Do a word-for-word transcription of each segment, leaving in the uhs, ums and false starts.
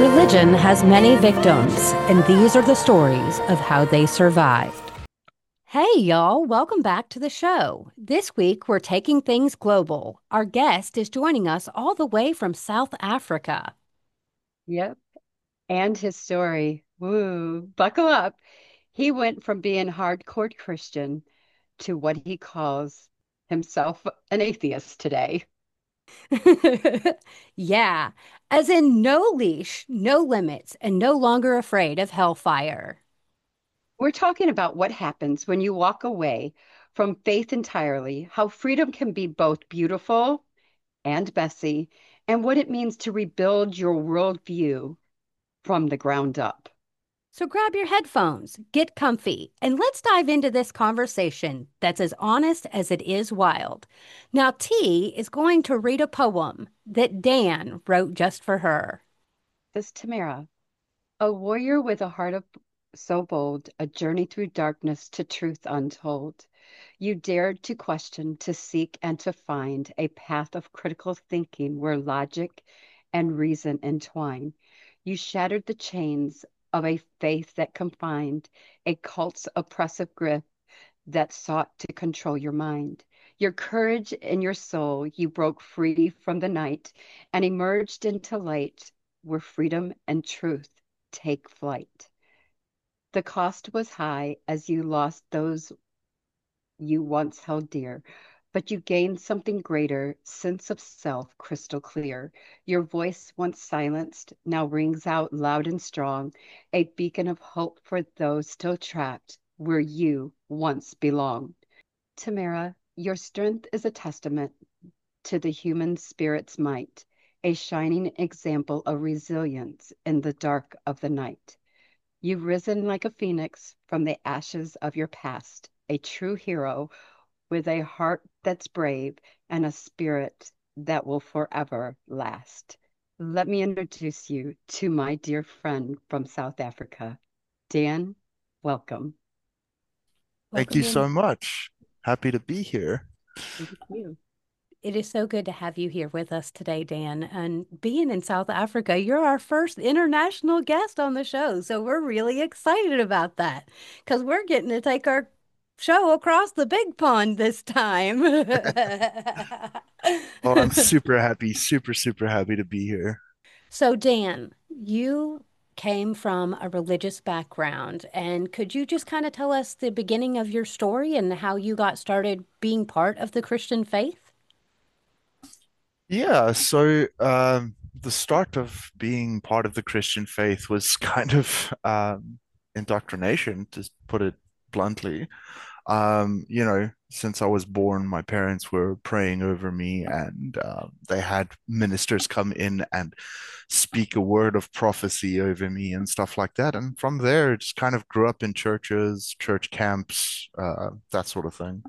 Religion has many victims, and these are the stories of how they survived. Hey, y'all, welcome back to the show. This week, we're taking things global. Our guest is joining us all the way from South Africa. Yep. And his story. Woo, buckle up. He went from being hardcore Christian to what he calls himself an atheist today. Yeah, as in no leash, no limits, and no longer afraid of hellfire. We're talking about what happens when you walk away from faith entirely, how freedom can be both beautiful and messy, and what it means to rebuild your worldview from the ground up. So grab your headphones, get comfy, and let's dive into this conversation that's as honest as it is wild. Now, T is going to read a poem that Dan wrote just for her. This Tamara, a warrior with a heart of so bold, a journey through darkness to truth untold. You dared to question, to seek, and to find a path of critical thinking where logic and reason entwine. You shattered the chains of a faith that confined, a cult's oppressive grip that sought to control your mind. Your courage and your soul, you broke free from the night and emerged into light where freedom and truth take flight. The cost was high as you lost those you once held dear, but you gained something greater, sense of self crystal clear. Your voice, once silenced, now rings out loud and strong, a beacon of hope for those still trapped where you once belonged. Tamara, your strength is a testament to the human spirit's might, a shining example of resilience in the dark of the night. You've risen like a phoenix from the ashes of your past, a true hero with a heart that's brave and a spirit that will forever last. Let me introduce you to my dear friend from South Africa, Dan. Welcome. Thank Welcome you in. so much. Happy to be here. Thank you. It is so good to have you here with us today, Dan. And being in South Africa, you're our first international guest on the show. So we're really excited about that because we're getting to take our show across the big pond this time. Oh, I'm super happy, super, super happy to be here. So, Dan, you came from a religious background, and could you just kind of tell us the beginning of your story and how you got started being part of the Christian faith? Yeah, so um, the start of being part of the Christian faith was kind of um, indoctrination, to put it bluntly. Um, you know, since I was born, my parents were praying over me, and uh, they had ministers come in and speak a word of prophecy over me and stuff like that. And from there, it just kind of grew up in churches, church camps, uh, that sort of thing.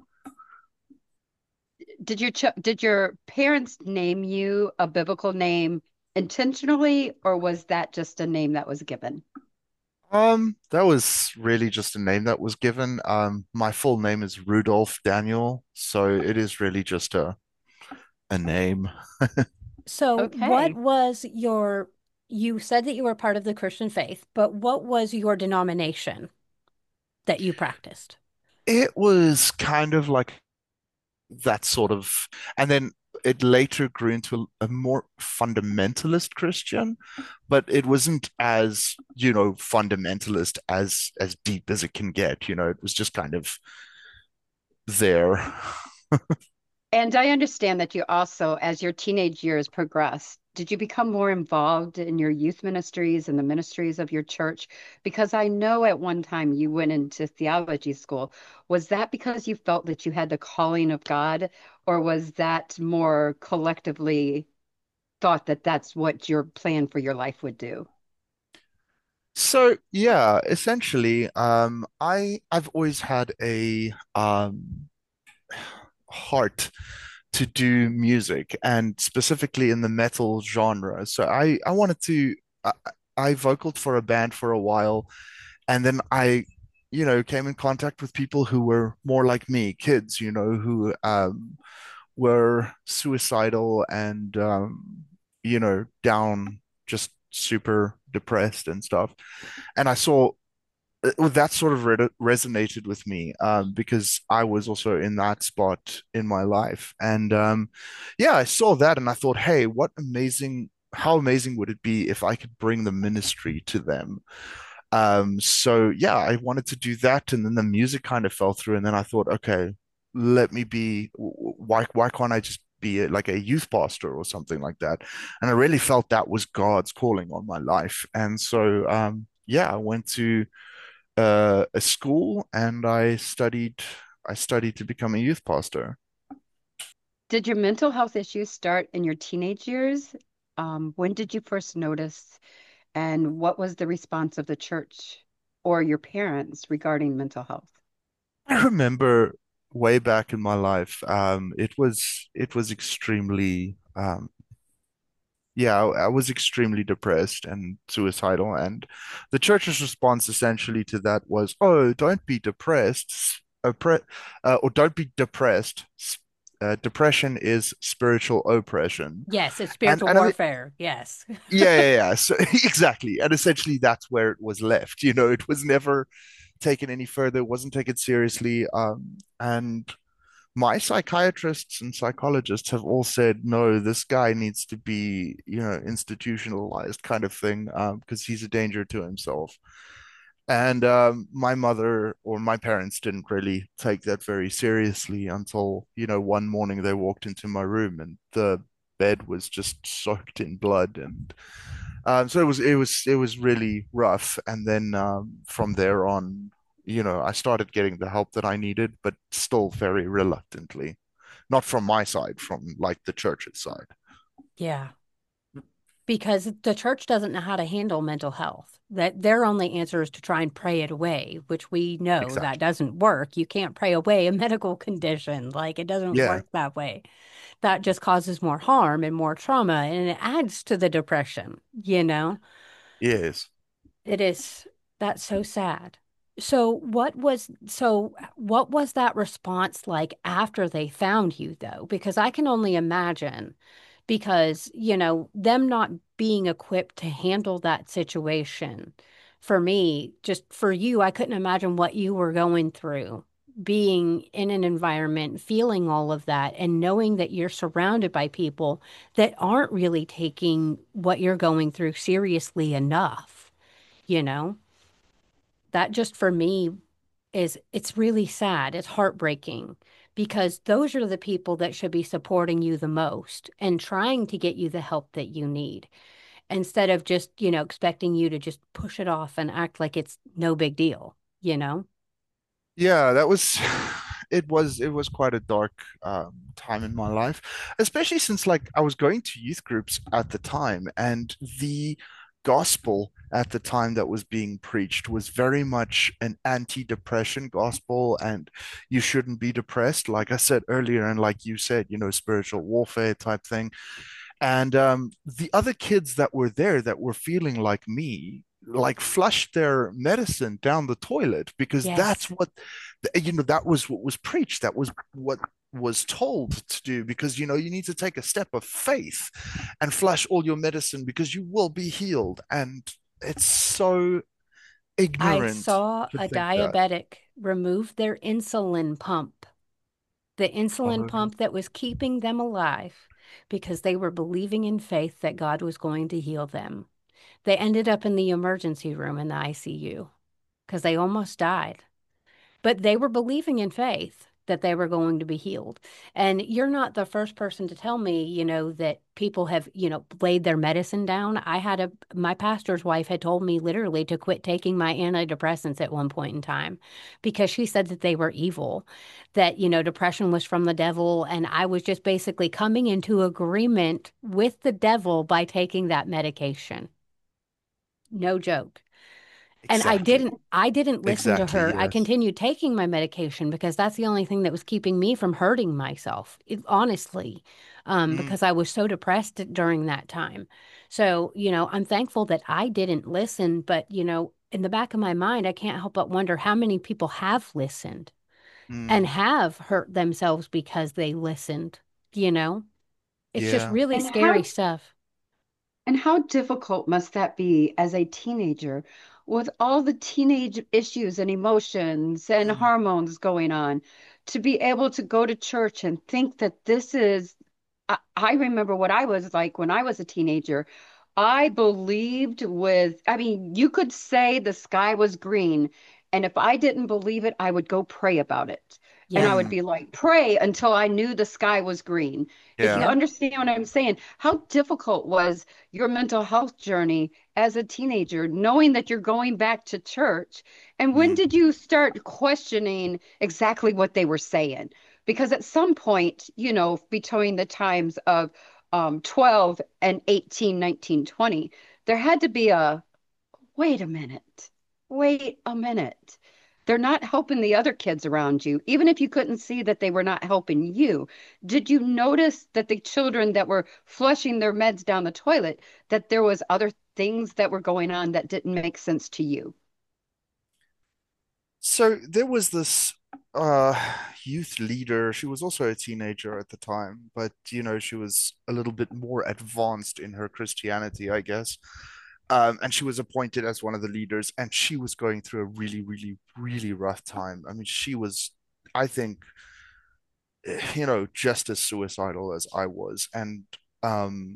Did your ch did your parents name you a biblical name intentionally, or was that just a name that was given? Um, that was really just a name that was given. Um, my full name is Rudolph Daniel, so it is really just a a name. So, what Okay. was your, you said that you were part of the Christian faith, but what was your denomination that you practiced? It was kind of like that sort of, and then it later grew into a, a more fundamentalist Christian, but it wasn't as, you know, fundamentalist as as deep as it can get, you know, it was just kind of there. And I understand that you also, as your teenage years progressed, did you become more involved in your youth ministries and the ministries of your church? Because I know at one time you went into theology school. Was that because you felt that you had the calling of God, or was that more collectively thought that that's what your plan for your life would do? So yeah, essentially, um, I I've always had a um heart to do music and specifically in the metal genre. So I I wanted to I, I vocaled for a band for a while, and then I, you know, came in contact with people who were more like me, kids, you know, who um were suicidal and um you know, down, just super depressed and stuff. And I saw uh, well, that sort of re resonated with me um, because I was also in that spot in my life. And um, yeah, I saw that and I thought, hey, what amazing, how amazing would it be if I could bring the ministry to them? Um, so yeah, I wanted to do that, and then the music kind of fell through, and then I thought, okay, let me be. Why why can't I just be a, like a youth pastor or something like that? And I really felt that was God's calling on my life, and so um, yeah, I went to uh, a school and I studied. I studied to become a youth pastor. Did your mental health issues start in your teenage years? Um, when did you first notice, and what was the response of the church or your parents regarding mental health? I remember way back in my life, um, it was it was extremely um, yeah, I, I was extremely depressed and suicidal. And the church's response essentially to that was, oh, don't be depressed, oppre uh, or don't be depressed. S- Uh, depression is spiritual oppression. Yes, it's And spiritual and I mean, warfare. Yes. yeah, yeah, yeah. So exactly. And essentially that's where it was left. You know, it was never taken any further, it wasn't taken seriously. Um, and my psychiatrists and psychologists have all said, no, this guy needs to be, you know, institutionalized kind of thing, um, because he's a danger to himself. And um, my mother or my parents didn't really take that very seriously until, you know, one morning they walked into my room and the bed was just soaked in blood. And um, so it was, it was, it was really rough. And then um, from there on, you know, I started getting the help that I needed, but still very reluctantly. Not from my side, from like the church's side. Yeah. Because the church doesn't know how to handle mental health. That their only answer is to try and pray it away, which we know that Exactly. doesn't work. You can't pray away a medical condition. Like it doesn't Yeah. work that way. That just causes more harm and more trauma, and it adds to the depression, you know? Yes. It is that's so sad. So what was so what was that response like after they found you though? Because I can only imagine because, you know, them not being equipped to handle that situation. For me, just for you, I couldn't imagine what you were going through, being in an environment, feeling all of that, and knowing that you're surrounded by people that aren't really taking what you're going through seriously enough you know that just for me is it's really sad, it's heartbreaking because those are the people that should be supporting you the most and trying to get you the help that you need instead of just you know expecting you to just push it off and act like it's no big deal you know Yeah, that was it was it was quite a dark um, time in my life, especially since like I was going to youth groups at the time, and the gospel at the time that was being preached was very much an anti-depression gospel, and you shouldn't be depressed, like I said earlier, and like you said, you know, spiritual warfare type thing. And um, the other kids that were there that were feeling like me, like flushed their medicine down the toilet because that's yes what, you know, that was what was preached. That was what was told to do because, you know, you need to take a step of faith and flush all your medicine because you will be healed. And it's so I ignorant saw to a think that. diabetic remove their insulin pump, the insulin Oh, pump that was keeping them alive because they were believing in faith that God was going to heal them. They ended up in the emergency room in the I C U because they almost died. But they were believing in faith that they were going to be healed. And you're not the first person to tell me, you know, that people have, you know, laid their medicine down. I had a, my pastor's wife had told me literally to quit taking my antidepressants at one point in time because she said that they were evil, that, you know, depression was from the devil. And I was just basically coming into agreement with the devil by taking that medication. No joke. And I exactly. didn't I didn't listen to Exactly. her. I Yes. continued taking my medication because that's the only thing that was keeping me from hurting myself, it, honestly, um, Mm, because I was so depressed during that time. So, you know, I'm thankful that I didn't listen, but, you know, in the back of my mind, I can't help but wonder how many people have listened and mm, have hurt themselves because they listened, you know? It's just yeah. really And scary how stuff. And how difficult must that be as a teenager with all the teenage issues and emotions and Mm, hormones going on to be able to go to church and think that this is I, I remember what I was like when I was a teenager. I believed with, I mean, you could say the sky was green, and if I didn't believe it, I would go pray about it. And I Yep. would mm, be like, pray until I knew the sky was green. If you yeah. Yep. understand what I'm saying, how difficult was your mental health journey as a teenager, knowing that you're going back to church? And when Mm. did you start questioning exactly what they were saying? Because at some point, you know, between the times of um, twelve and eighteen, nineteen, twenty, there had to be a wait a minute, wait a minute. They're not helping the other kids around you, even if you couldn't see that they were not helping you. Did you notice that the children that were flushing their meds down the toilet, that there was other things that were going on that didn't make sense to you? So there was this uh youth leader. She was also a teenager at the time, but you know, she was a little bit more advanced in her Christianity, I guess. Um, and she was appointed as one of the leaders, and she was going through a really, really, really rough time. I mean, she was, I think, eh, you know, just as suicidal as I was, and um,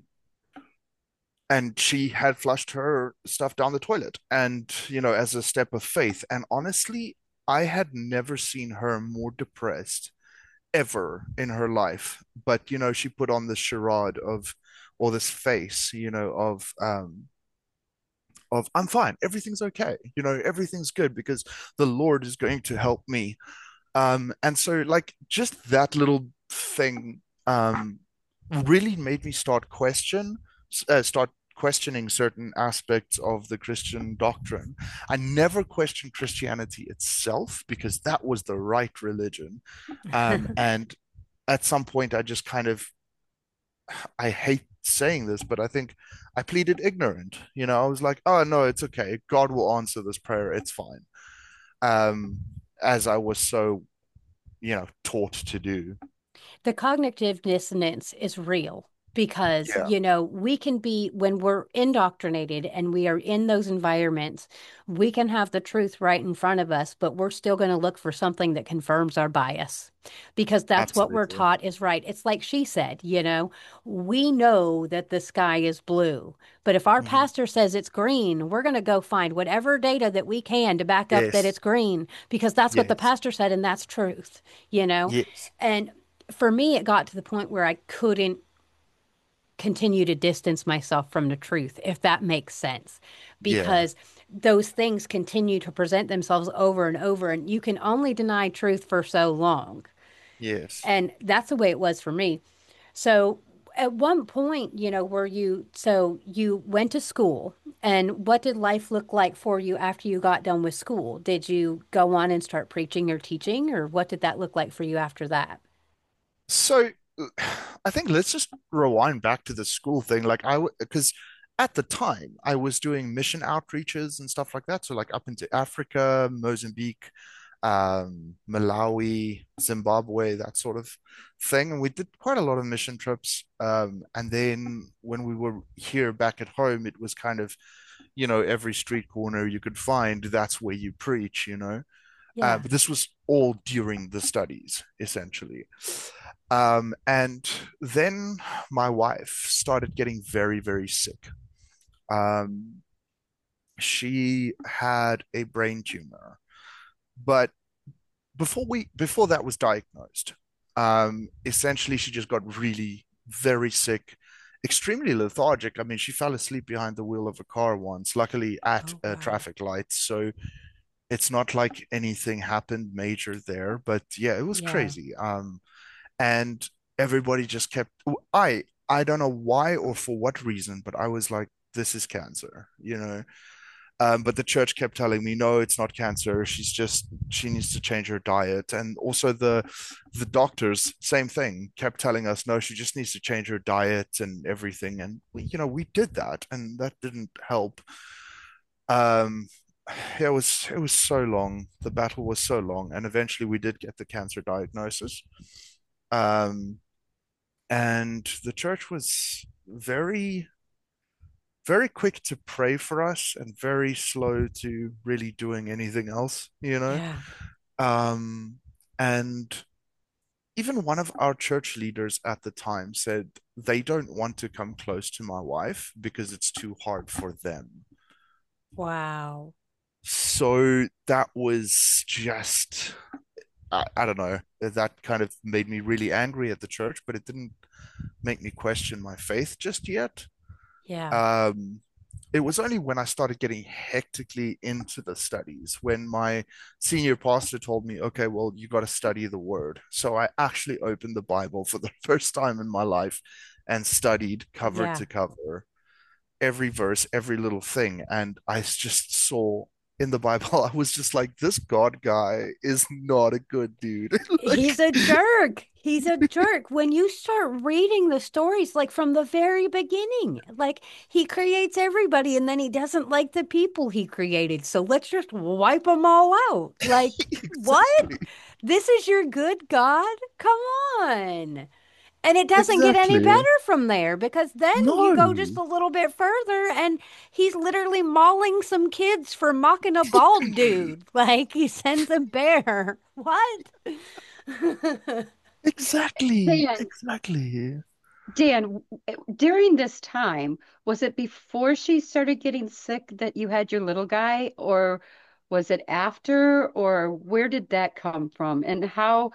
and she had flushed her stuff down the toilet, and you know, as a step of faith. And honestly, I had never seen her more depressed ever in her life. But you know, she put on this charade of, or this face, you know, of um of I'm fine, everything's okay, you know, everything's good because the Lord is going to help me. Um, and so like just that little thing um really made me start question uh, start questioning certain aspects of the Christian doctrine. I never questioned Christianity itself because that was the right religion. Um, and at some point, I just kind of, I hate saying this, but I think I pleaded ignorant. You know, I was like, oh, no, it's okay. God will answer this prayer. It's fine. Um, as I was so, you know, taught to do. The cognitive dissonance is real because, Yeah, you know, we can be, when we're indoctrinated and we are in those environments, we can have the truth right in front of us, but we're still going to look for something that confirms our bias because that's what we're absolutely. taught is right. It's like she said, you know, we know that the sky is blue, but if our Mhm. pastor says it's green, we're going to go find whatever data that we can to back up that Yes, it's green because that's what the yes, pastor said and that's truth, you know? yes, And for me, it got to the point where I couldn't continue to distance myself from the truth, if that makes sense, yeah, because those things continue to present themselves over and over, and you can only deny truth for so long. yes. And that's the way it was for me. So, at one point, you know, were you, so you went to school, and what did life look like for you after you got done with school? Did you go on and start preaching or teaching, or what did that look like for you after that? So I think let's just rewind back to the school thing. Like I, because at the time I was doing mission outreaches and stuff like that. So like up into Africa, Mozambique, um, Malawi, Zimbabwe, that sort of thing. And we did quite a lot of mission trips. Um, and then when we were here back at home, it was kind of, you know, every street corner you could find, that's where you preach, you know. Uh, Yeah. but this was all during the studies, essentially. Um, and then my wife started getting very, very sick. Um, she had a brain tumor, but before we before that was diagnosed, um, essentially she just got really very sick, extremely lethargic. I mean, she fell asleep behind the wheel of a car once, luckily at Oh, a wow. traffic light. So it's not like anything happened major there, but yeah, it was Yeah. crazy. Um, and everybody just kept I I don't know why or for what reason, but I was like, this is cancer, you know. Um, but the church kept telling me, no, it's not cancer. She's just she needs to change her diet. And also the the doctors, same thing, kept telling us, no, she just needs to change her diet and everything. And we, you know, we did that, and that didn't help. Um, it was it was so long. The battle was so long, and eventually we did get the cancer diagnosis. Um, and the church was very very quick to pray for us and very slow to really doing anything else, you know? Yeah. Um, and even one of our church leaders at the time said they don't want to come close to my wife because it's too hard for them. Wow. So that was just, I, I don't know, that kind of made me really angry at the church, but it didn't make me question my faith just yet. Yeah. Um, it was only when I started getting hectically into the studies when my senior pastor told me, okay, well, you got to study the word. So I actually opened the Bible for the first time in my life and studied cover Yeah. to cover every verse, every little thing. And I just saw in the Bible, I was just like, this God guy is not a good dude. He's Like, a jerk. He's a jerk. When you start reading the stories, like from the very beginning, like he creates everybody and then he doesn't like the people he created. So let's just wipe them all out. Like, what? exactly, This is your good God? Come on. And it doesn't get any better exactly. from there because then you go just No. a little bit further and he's literally mauling some kids for mocking a bald dude. Like he sends a bear. What? Exactly, Dan, exactly. Dan, w- uh, during this time, was it before she started getting sick that you had your little guy, or was it after, or where did that come from? And how,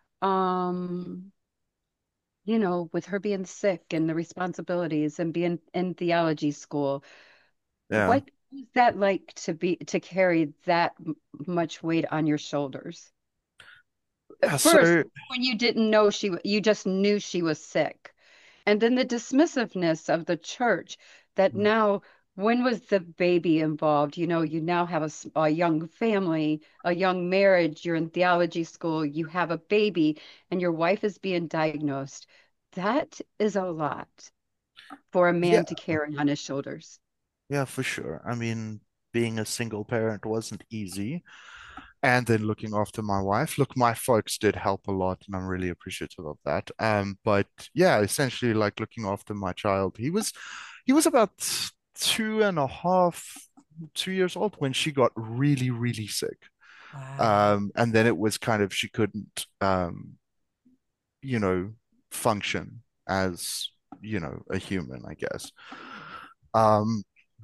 um, you know, with her being sick and the responsibilities and being in theology school, Yeah. what was that like to be to carry that m- much weight on your shoulders? Yeah, At first, so when you didn't know she, w- you just knew she was sick. And then the dismissiveness of the church that now, when was the baby involved? You know, you now have a, s- a young family, a young marriage, you're in theology school, you have a baby, and your wife is being diagnosed. That is a lot for a yeah, man to carry on his shoulders. yeah, for sure. I mean, being a single parent wasn't easy. And then looking after my wife. Look, my folks did help a lot, and I'm really appreciative of that. Um, but yeah, essentially like looking after my child. He was he was about two and a half, two years old when she got really, really sick. Wow. Um, and then it was kind of she couldn't um, you know, function as, you know, a human, I guess. Um,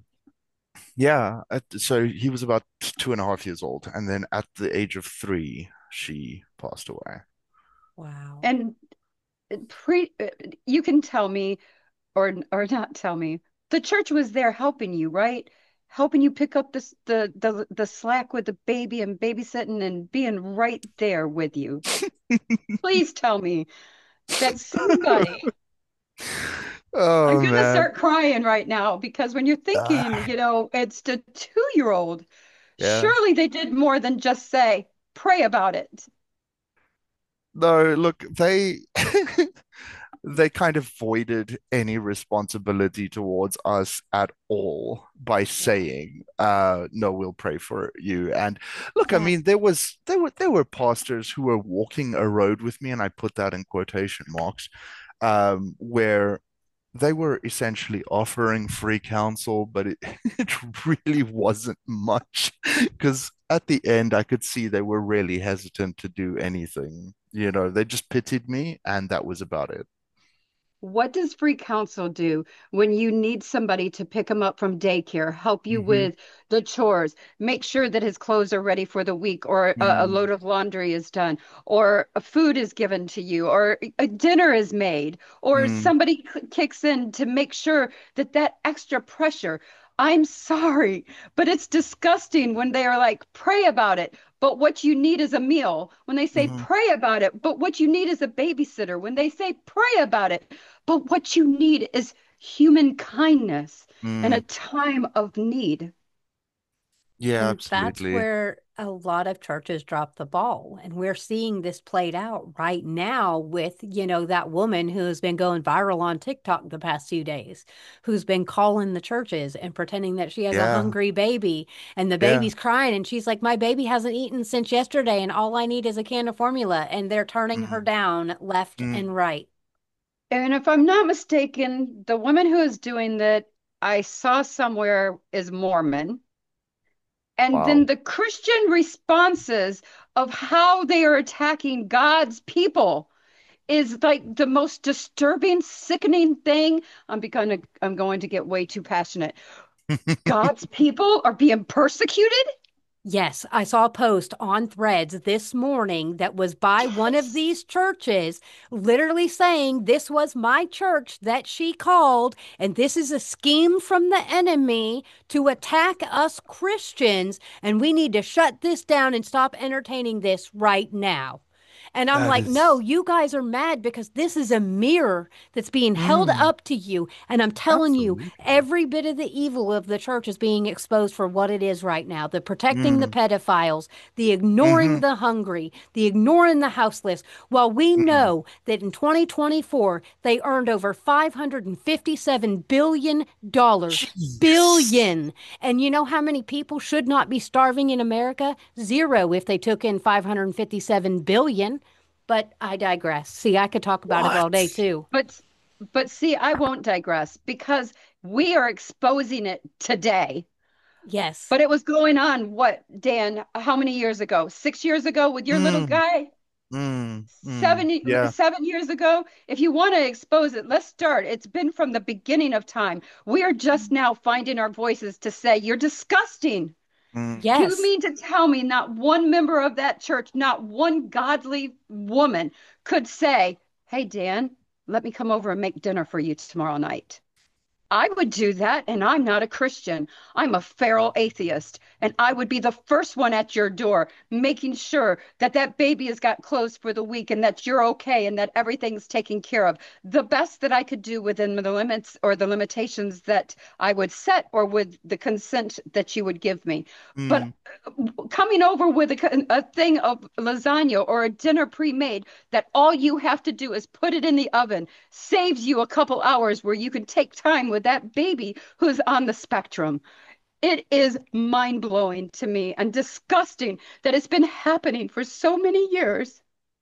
Yeah, at, so he was about two and a half years old, and then at the age of three, she passed away. Wow. And pre, uh, you can tell me or or not tell me. The church was there helping you, right? Helping you pick up this the the the slack with the baby and babysitting and being right there with you. Please tell me that somebody, I'm Oh gonna man. start crying right now because when you're thinking, Ah, you know, it's the two-year-old, yeah. surely they did more than just say, pray about it. No, look, they they kind of voided any responsibility towards us at all by Yeah. saying, uh, no, we'll pray for you. And look, I Yeah. mean, there was there were there were pastors who were walking a road with me, and I put that in quotation marks, um, where they were essentially offering free counsel, but it, it really wasn't much because at the end I could see they were really hesitant to do anything. You know, they just pitied me and that was about it. What does free counsel do when you need somebody to pick him up from daycare, help you Hmm. with the chores, make sure that his clothes are ready for the week, or a, a Mm, load of laundry is done, or a food is given to you, or a dinner is made, or mm, somebody k- kicks in to make sure that that extra pressure. I'm sorry, but it's disgusting when they are like, pray about it, but what you need is a meal. When they say mhm, pray about it, but what you need is a babysitter. When they say pray about it, but what you need is human kindness in a mm. time of need. Yeah, And that's absolutely. where a lot of churches drop the ball. And we're seeing this played out right now with, you know, that woman who's been going viral on TikTok the past few days, who's been calling the churches and pretending that she has a Yeah, hungry baby and the yeah. baby's crying. And she's like, my baby hasn't eaten since yesterday. And all I need is a can of formula. And they're turning her Mm, down left mm, and right. And if I'm not mistaken, the woman who is doing that, I saw somewhere is Mormon. And then Wow. the Christian responses of how they are attacking God's people is like the most disturbing, sickening thing. I'm going to I'm going to get way too passionate. God's people are being persecuted? Yes, I saw a post on Threads this morning that was by one of Yes. these churches, literally saying this was my church that she called, and this is a scheme from the enemy to attack us Christians, and we need to shut this down and stop entertaining this right now. And I'm That like, no, is, you guys are mad because this is a mirror that's being held mm, up to you. And I'm telling you, absolutely. every bit of the evil of the church is being exposed for what it is right now. The protecting the Mm, pedophiles, the ignoring hmm the hungry, the ignoring the houseless. While we mm. know that in twenty twenty-four, they earned over five hundred fifty-seven billion dollars. Jeez. Billion. And you know how many people should not be starving in America? Zero if they took in five hundred fifty-seven billion. But I digress. See, I could talk about it all What? day too. But but see, I won't digress because we are exposing it today. Yes. But it was going on, what, Dan, how many years ago? Six years ago with your little Mm, guy? mm, mm. Seven, Yeah. seven years ago? If you want to expose it, let's start. It's been from the beginning of time. We are just now finding our voices to say, you're disgusting. Mm, You Yes. mean to tell me not one member of that church, not one godly woman could say, hey, Dan, let me come over and make dinner for you tomorrow night? I would do that, and I'm not a Christian. I'm a feral atheist, and I would be the first one at your door, making sure that that baby has got clothes for the week and that you're okay and that everything's taken care of. The best that I could do within the limits or the limitations that I would set or with the consent that you would give me. But mm. coming over with a, a thing of lasagna or a dinner pre-made that all you have to do is put it in the oven saves you a couple hours where you can take time with that baby who's on the spectrum. It is mind blowing to me and disgusting that it's been happening for so many years.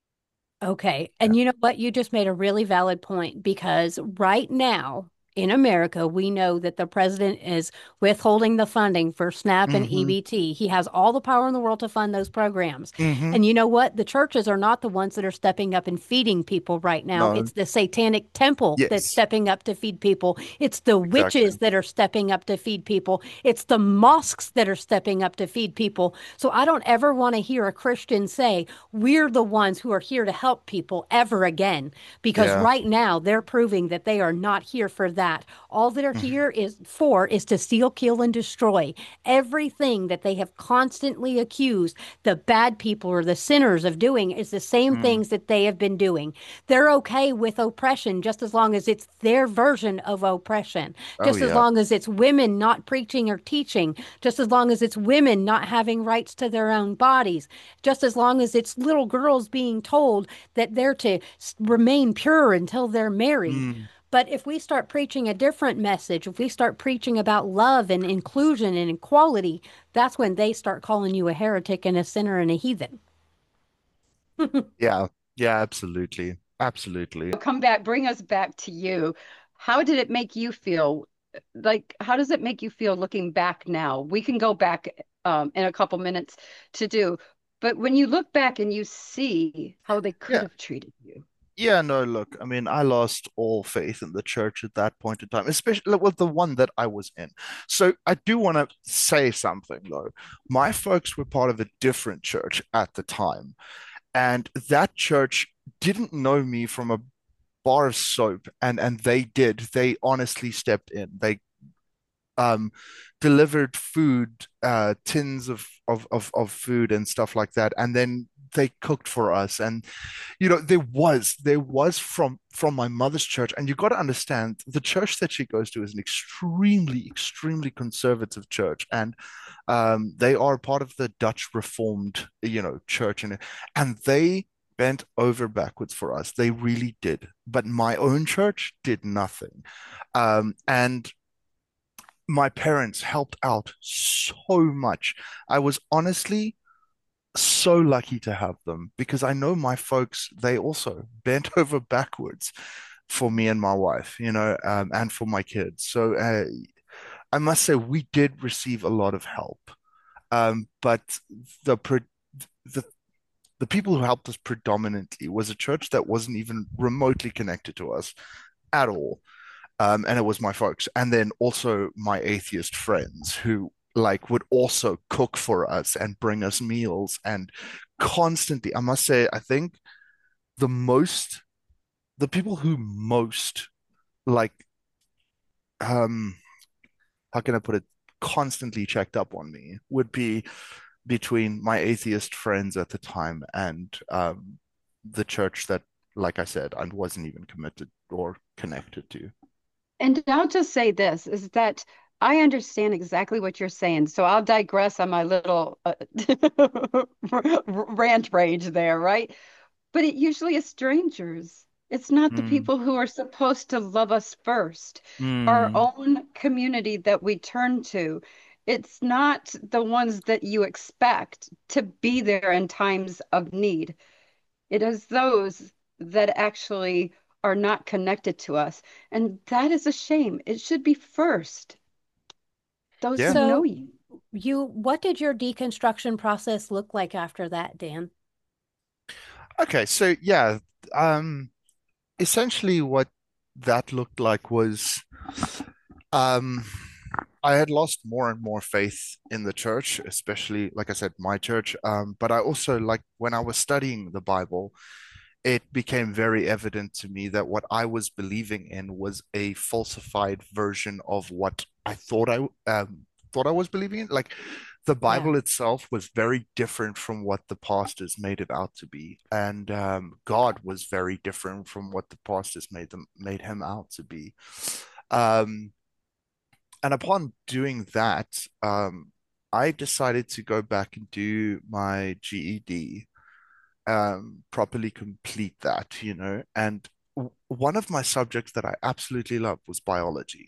Okay. Yeah. And you know what? You just made a really valid point because right now in America, we know that the president is withholding the funding for SNAP and Mm-hmm. E B T. He has all the power in the world to fund those programs. Mm-hmm. And you know what? The churches are not the ones that are stepping up and feeding people right now. No. It's the satanic temple that's Yes. stepping up to feed people. It's the Exactly. witches that are stepping up to feed people. It's the mosques that are stepping up to feed people. So I don't ever want to hear a Christian say, we're the ones who are here to help people ever again. Because Yeah. right now they're proving that they are not here for that. All they're here is for is to steal, kill, and destroy. Everything that they have constantly accused the bad people or the sinners of doing is the same Mm. things that they have been doing. They're okay with oppression just as long as it's their version of oppression, Oh just as yeah. long as it's women not preaching or teaching, just as long as it's women not having rights to their own bodies, just as long as it's little girls being told that they're to remain pure until they're married. Mm. But if we start preaching a different message, if we start preaching about love and inclusion and equality, that's when they start calling you a heretic and a sinner and a heathen. Yeah. Yeah, absolutely. Absolutely. Come back, bring us back to you. How did it make you feel? Like, how does it make you feel looking back now? We can go back um, in a couple minutes to do, but when you look back and you see how they could Yeah. have treated you. Yeah, no, look, I mean, I lost all faith in the church at that point in time, especially like, with the one that I was in. So I do want to say something though. My folks were part of a different church at the time, and that church didn't know me from a bar of soap, and and they did. They honestly stepped in. They um delivered food, uh tins of of of, of food and stuff like that, and then they cooked for us. And you know, there was there was from from my mother's church, and you got to understand the church that she goes to is an extremely extremely conservative church, and um they are part of the Dutch Reformed, you know, church, and and they bent over backwards for us. They really did. But my own church did nothing. Um and my parents helped out so much. I was honestly so lucky to have them because I know my folks, they also bent over backwards for me and my wife, you know, um, and for my kids. So, uh, I must say we did receive a lot of help. Um, but the pre the the people who helped us predominantly was a church that wasn't even remotely connected to us at all. Um, and it was my folks, and then also my atheist friends who like would also cook for us and bring us meals and constantly. I must say, I think the most the people who most like um how can I put it, constantly checked up on me would be between my atheist friends at the time and um the church that, like I said, I wasn't even committed or connected to. And I'll just say this is that I understand exactly what you're saying. So I'll digress on my little uh, rant rage there, right? But it usually is strangers. It's not the Mm, people who are supposed to love us first, our mm, own community that we turn to. It's not the ones that you expect to be there in times of need. It is those that actually are not connected to us. And that is a shame. It should be first, those yeah. who know So you. you, what did your deconstruction process look like after that, Dan? Okay, so yeah, um essentially what that looked like was um I had lost more and more faith in the church, especially, like I said, my church. Um, but I also, like, when I was studying the Bible, it became very evident to me that what I was believing in was a falsified version of what I thought I um, thought I was believing in. Like the Yeah. Bible itself was very different from what the pastors made it out to be, and um, God was very different from what the pastors made them made him out to be. Um, and upon doing that, um, I decided to go back and do my G E D, um, properly complete that, you know. And w- one of my subjects that I absolutely loved was biology.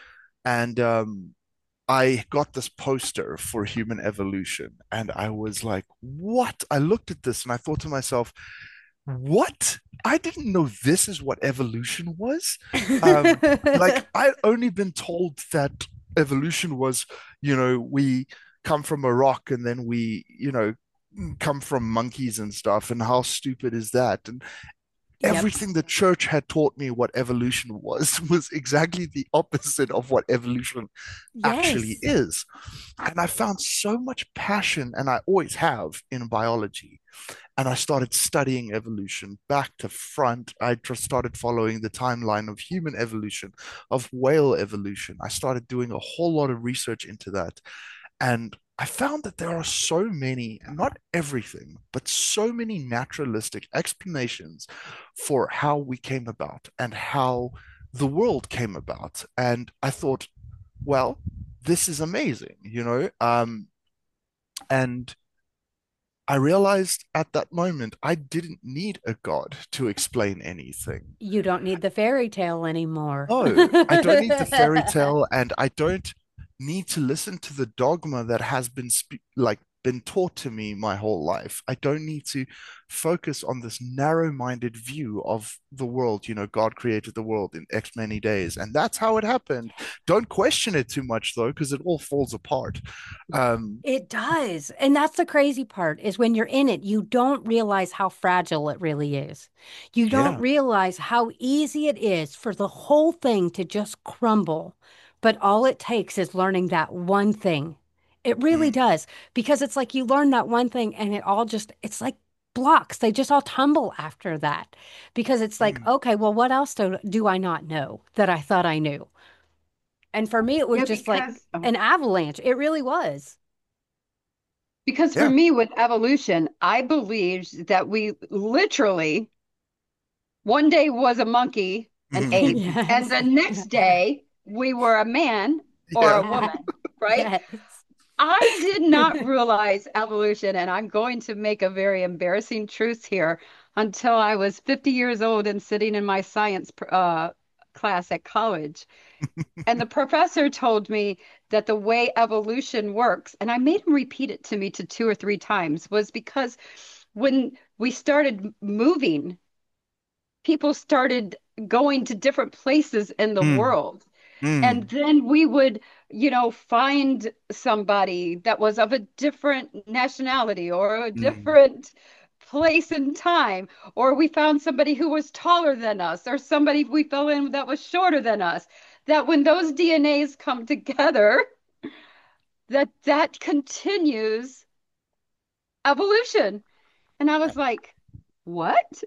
And um, I got this poster for human evolution, and I was like, what? I looked at this and I thought to myself, what? I didn't know this is what evolution was. Um, like I'd only been told that evolution was, you know, we come from a rock and then we, you know, come from monkeys and stuff. And how stupid is that? And Yep. everything the church had taught me what evolution was was exactly the opposite of what evolution actually Yes. is. And I found so much passion, and I always have, in biology, and I started studying evolution back to front. I just started following the timeline of human evolution, of whale evolution. I started doing a whole lot of research into that. And I found that there are so many, not everything, but so many naturalistic explanations for how we came about and how the world came about. And I thought, well, this is amazing, you know? Um, and I realized at that moment I didn't need a god to explain anything. You don't need the fairy tale anymore. No, I don't need the fairy tale, and I don't need to listen to the dogma that has been spe like been taught to me my whole life. I don't need to focus on this narrow-minded view of the world. You know, God created the world in X many days, and that's how it happened. Don't question it too much though, because it all falls apart. Um, It does. And that's the crazy part is when you're in it, you don't realize how fragile it really is. You don't yeah. realize how easy it is for the whole thing to just crumble. But all it takes is learning that one thing. It really Mm, does. Because it's like you learn that one thing and it all just, it's like blocks. They just all tumble after that. Because it's like, mm. okay, well, what else do, do I not know that I thought I knew? And for me, it was Yeah, just like because oh, an avalanche. It really was. because for Yeah. me with evolution, I believed that we literally one day was a monkey, an ape, and Yes. the next day we were a man or Yeah. a woman, right? Yes. I did not realize evolution, and I'm going to make a very embarrassing truth here until I was fifty years old and sitting in my science uh, class at college. And the professor told me that the way evolution works, and I made him repeat it to me to two or three times, was because when we started moving, people started going to different places in the Mm, world. And Mm, then we would, you know, find somebody that was of a different nationality or a mm. different place and time, or we found somebody who was taller than us, or somebody we fell in that was shorter than us. That when those D N As come together, that that continues evolution. And I was like, what?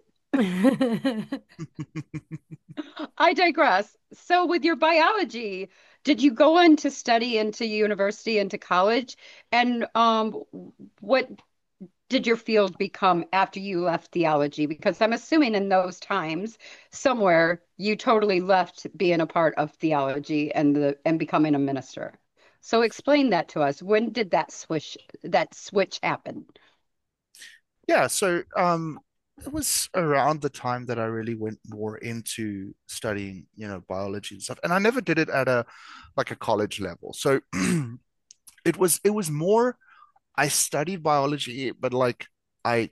I digress. So, with your biology, did you go on to study into university, into college? And um, what did your field become after you left theology? Because I'm assuming in those times, somewhere you totally left being a part of theology and the and becoming a minister. So explain that to us. When did that switch that switch happen? Yeah, so um, it was around the time that I really went more into studying, you know, biology and stuff. And I never did it at a like a college level. So it was it was more I studied biology, but like I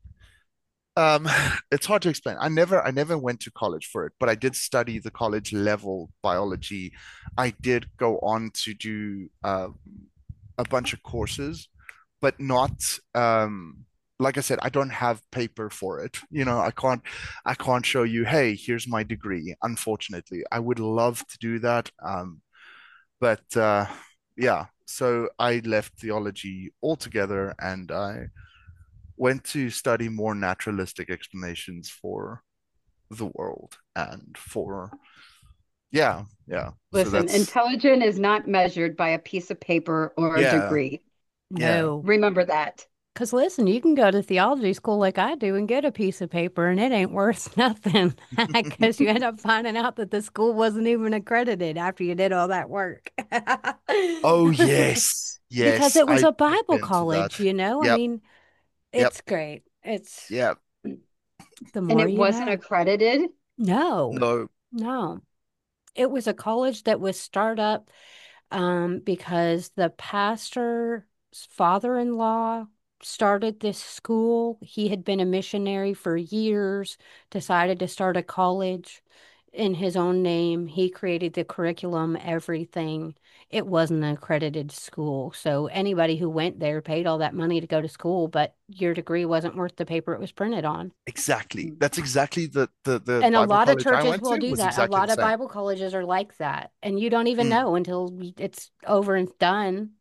um it's hard to explain. I never I never went to college for it, but I did study the college level biology. I did go on to do uh, a bunch of courses, but not um like I said, I don't have paper for it. You know, I can't I can't show you, hey, here's my degree. Unfortunately, I would love to do that. Um, but uh yeah, so I left theology altogether and I went to study more naturalistic explanations for the world and for yeah, yeah. So Listen, that's intelligence is not measured by a piece of paper or a yeah, degree. yeah. No. Remember that. Because listen, you can go to theology school like I do and get a piece of paper and it ain't worth nothing because you end up finding out that the school wasn't even accredited after you did all that work. Oh yes. Because Yes, it was I a I've Bible been to college, that. you know? I Yep, mean, yep, it's great. It's yep. the And more it you wasn't know. accredited. No, No. no. It was a college that was start up um, because the pastor's father-in-law started this school. He had been a missionary for years, decided to start a college in his own name. He created the curriculum, everything. It wasn't an accredited school. So anybody who went there paid all that money to go to school, but your degree wasn't worth the paper it was printed on. Exactly. That's exactly the the the And a Bible lot of college I churches went will to do was that. A exactly the lot of same. Bible colleges are like that. And you don't even Mm, know until it's over and done.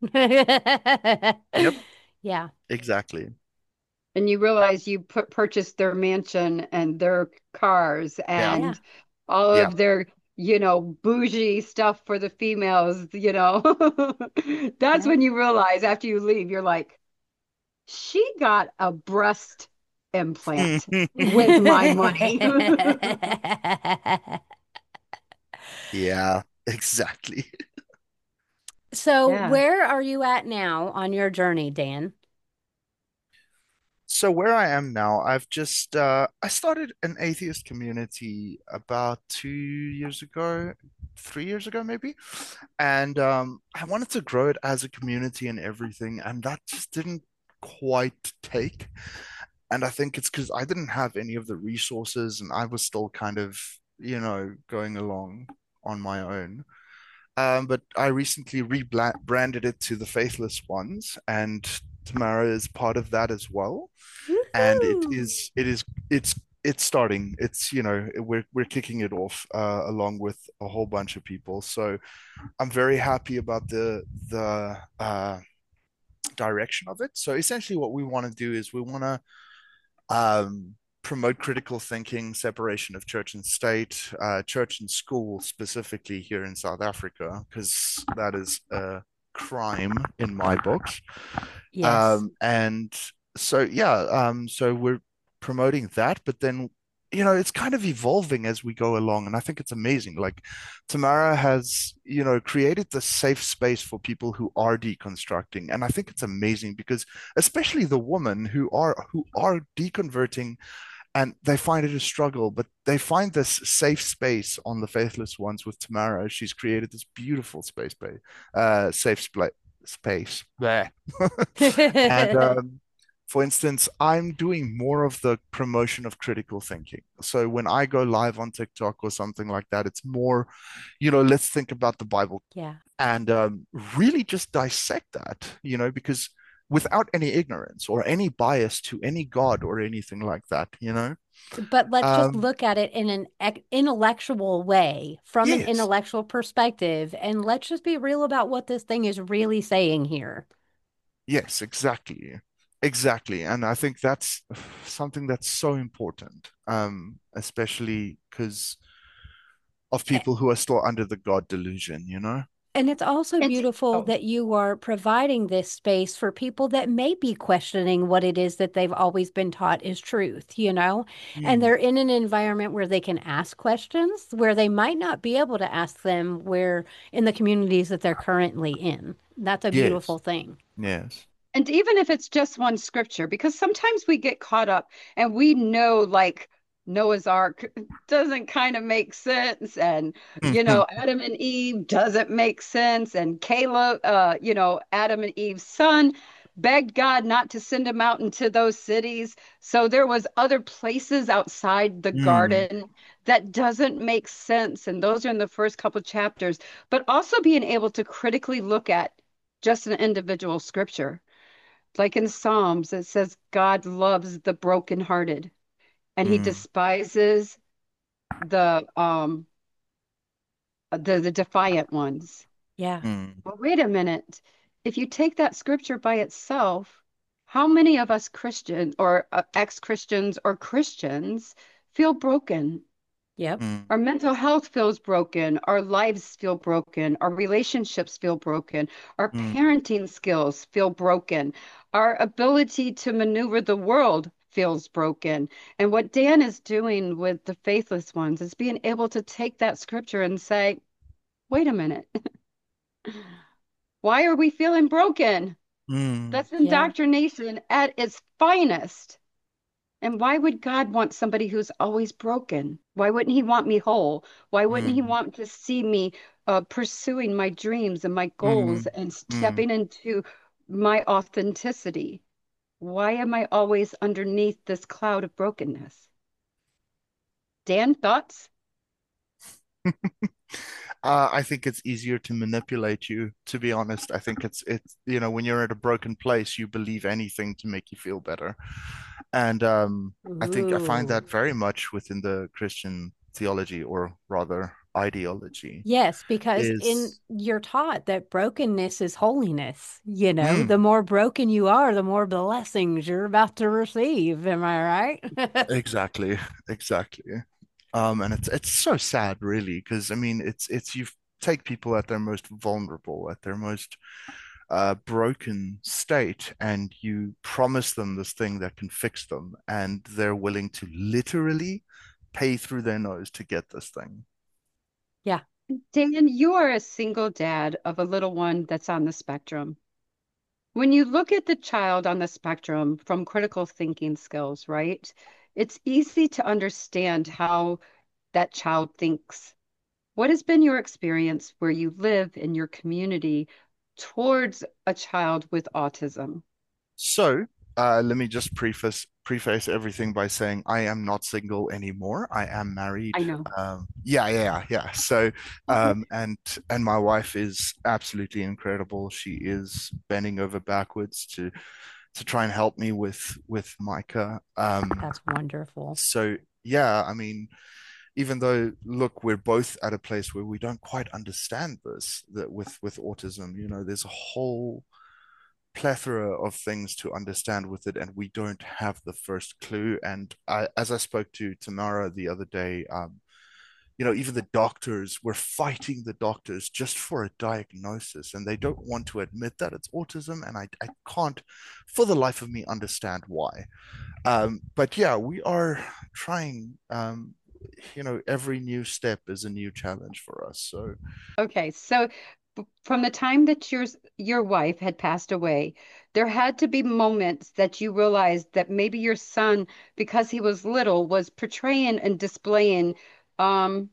yep, Yeah. exactly. And you realize you put purchased their mansion and their cars Yeah, Yeah. and all yeah. of their, you know, bougie stuff for the females, you know. That's Yeah. when you realize after you leave, you're like, she got a breast implant with my money. Yeah, exactly. So, Yeah. where are you at now on your journey, Dan? So where I am now, I've just uh, I started an atheist community about two years ago, three years ago maybe, and um, I wanted to grow it as a community and everything, and that just didn't quite take. And I think it's because I didn't have any of the resources, and I was still kind of, you know, going along on my own. Um, but I recently rebranded it to the Faithless Ones, and Tamara is part of that as well. And it Woohoo! is, it is, it's, it's starting. It's, you know, we're we're kicking it off uh, along with a whole bunch of people. So I'm very happy about the the uh, direction of it. So essentially, what we want to do is we want to um, promote critical thinking, separation of church and state, uh, church and school specifically here in South Africa, because that is a crime in my books. Yes. Um, and so, yeah, um, so we're promoting that, but then, you know, it's kind of evolving as we go along. And I think it's amazing. Like Tamara has, you know, created this safe space for people who are deconstructing. And I think it's amazing because especially the women who are who are deconverting and they find it a struggle, but they find this safe space on the Faithless Ones with Tamara. She's created this beautiful space, uh, safe sp space. Bleh. And um, For instance, I'm doing more of the promotion of critical thinking. So when I go live on TikTok or something like that, it's more, you know, let's think about the Bible Yeah. and um, really just dissect that, you know, because without any ignorance or any bias to any God or anything like that, you know. But let's just Um, look at it in an ec- intellectual way, from an yes, intellectual perspective, and let's just be real about what this thing is really saying here. yes, exactly. Exactly. And I think that's something that's so important, um, especially because of people who are still under the God delusion, you know? And it's also It's beautiful oh, that you are providing this space for people that may be questioning what it is that they've always been taught is truth, you know? And Mm, they're in an environment where they can ask questions where they might not be able to ask them where in the communities that they're currently in. That's a yes, beautiful thing. yes. and even if it's just one scripture, because sometimes we get caught up and we know like Noah's Ark doesn't kind of make sense, and you Mhm, know, Adam and Eve doesn't make sense, and Caleb, uh, you know, Adam and Eve's son begged God not to send him out into those cities. So there was other places outside the mm, garden that doesn't make sense. And those are in the first couple chapters, but also being able to critically look at just an individual scripture. Like in Psalms, it says God loves the brokenhearted and he mm, despises the um the, the defiant ones. Yeah. mm, Well, wait a minute. If you take that scripture by itself, how many of us Christian or uh, ex-Christians or Christians feel broken? Yep. mm, Our mental health feels broken. Our lives feel broken. Our relationships feel broken. Our mm, parenting skills feel broken. Our ability to maneuver the world feels broken. And what Dan is doing with the faithless ones is being able to take that scripture and say, wait a minute, why are we feeling broken? mm, That's Yeah. indoctrination at its finest. And why would God want somebody who's always broken? Why wouldn't He want me whole? Why wouldn't He mm, want to see me uh, pursuing my dreams and my goals mm, and mm. stepping into my authenticity? Why am I always underneath this cloud of brokenness? Dan, thoughts? Uh, I think it's easier to manipulate you, to be honest. I think it's it's you know, when you're at a broken place, you believe anything to make you feel better. And um, I think I find Ooh. that very much within the Christian theology, or rather ideology, Yes, because in is you're taught that brokenness is holiness. You know, the mm, more broken you are, the more blessings you're about to receive. Am I right? exactly, exactly. Um, and it's it's so sad, really, because I mean, it's it's you take people at their most vulnerable, at their most uh, broken state, and you promise them this thing that can fix them, and they're willing to literally pay through their nose to get this thing. Yeah. Dan, you are a single dad of a little one that's on the spectrum. When you look at the child on the spectrum from critical thinking skills, right? It's easy to understand how that child thinks. What has been your experience where you live in your community towards a child with autism? So, uh, let me just preface preface everything by saying I am not single anymore. I am married. I know. Um, yeah, yeah, yeah, yeah. So, um, and and my wife is absolutely incredible. She is bending over backwards to to try and help me with with Micah. Um, That's wonderful. so yeah, I mean, even though, look, we're both at a place where we don't quite understand this, that with with autism, you know, there's a whole plethora of things to understand with it, and we don't have the first clue. And I, as I spoke to Tamara the other day, um, you know, even the doctors, we're fighting the doctors just for a diagnosis, and they don't want to admit that it's autism. And I, I can't, for the life of me, understand why. Um, but yeah, we are trying. Um, you know, every new step is a new challenge for us. So, Okay, so b- from the time that your your wife had passed away, there had to be moments that you realized that maybe your son, because he was little, was portraying and displaying um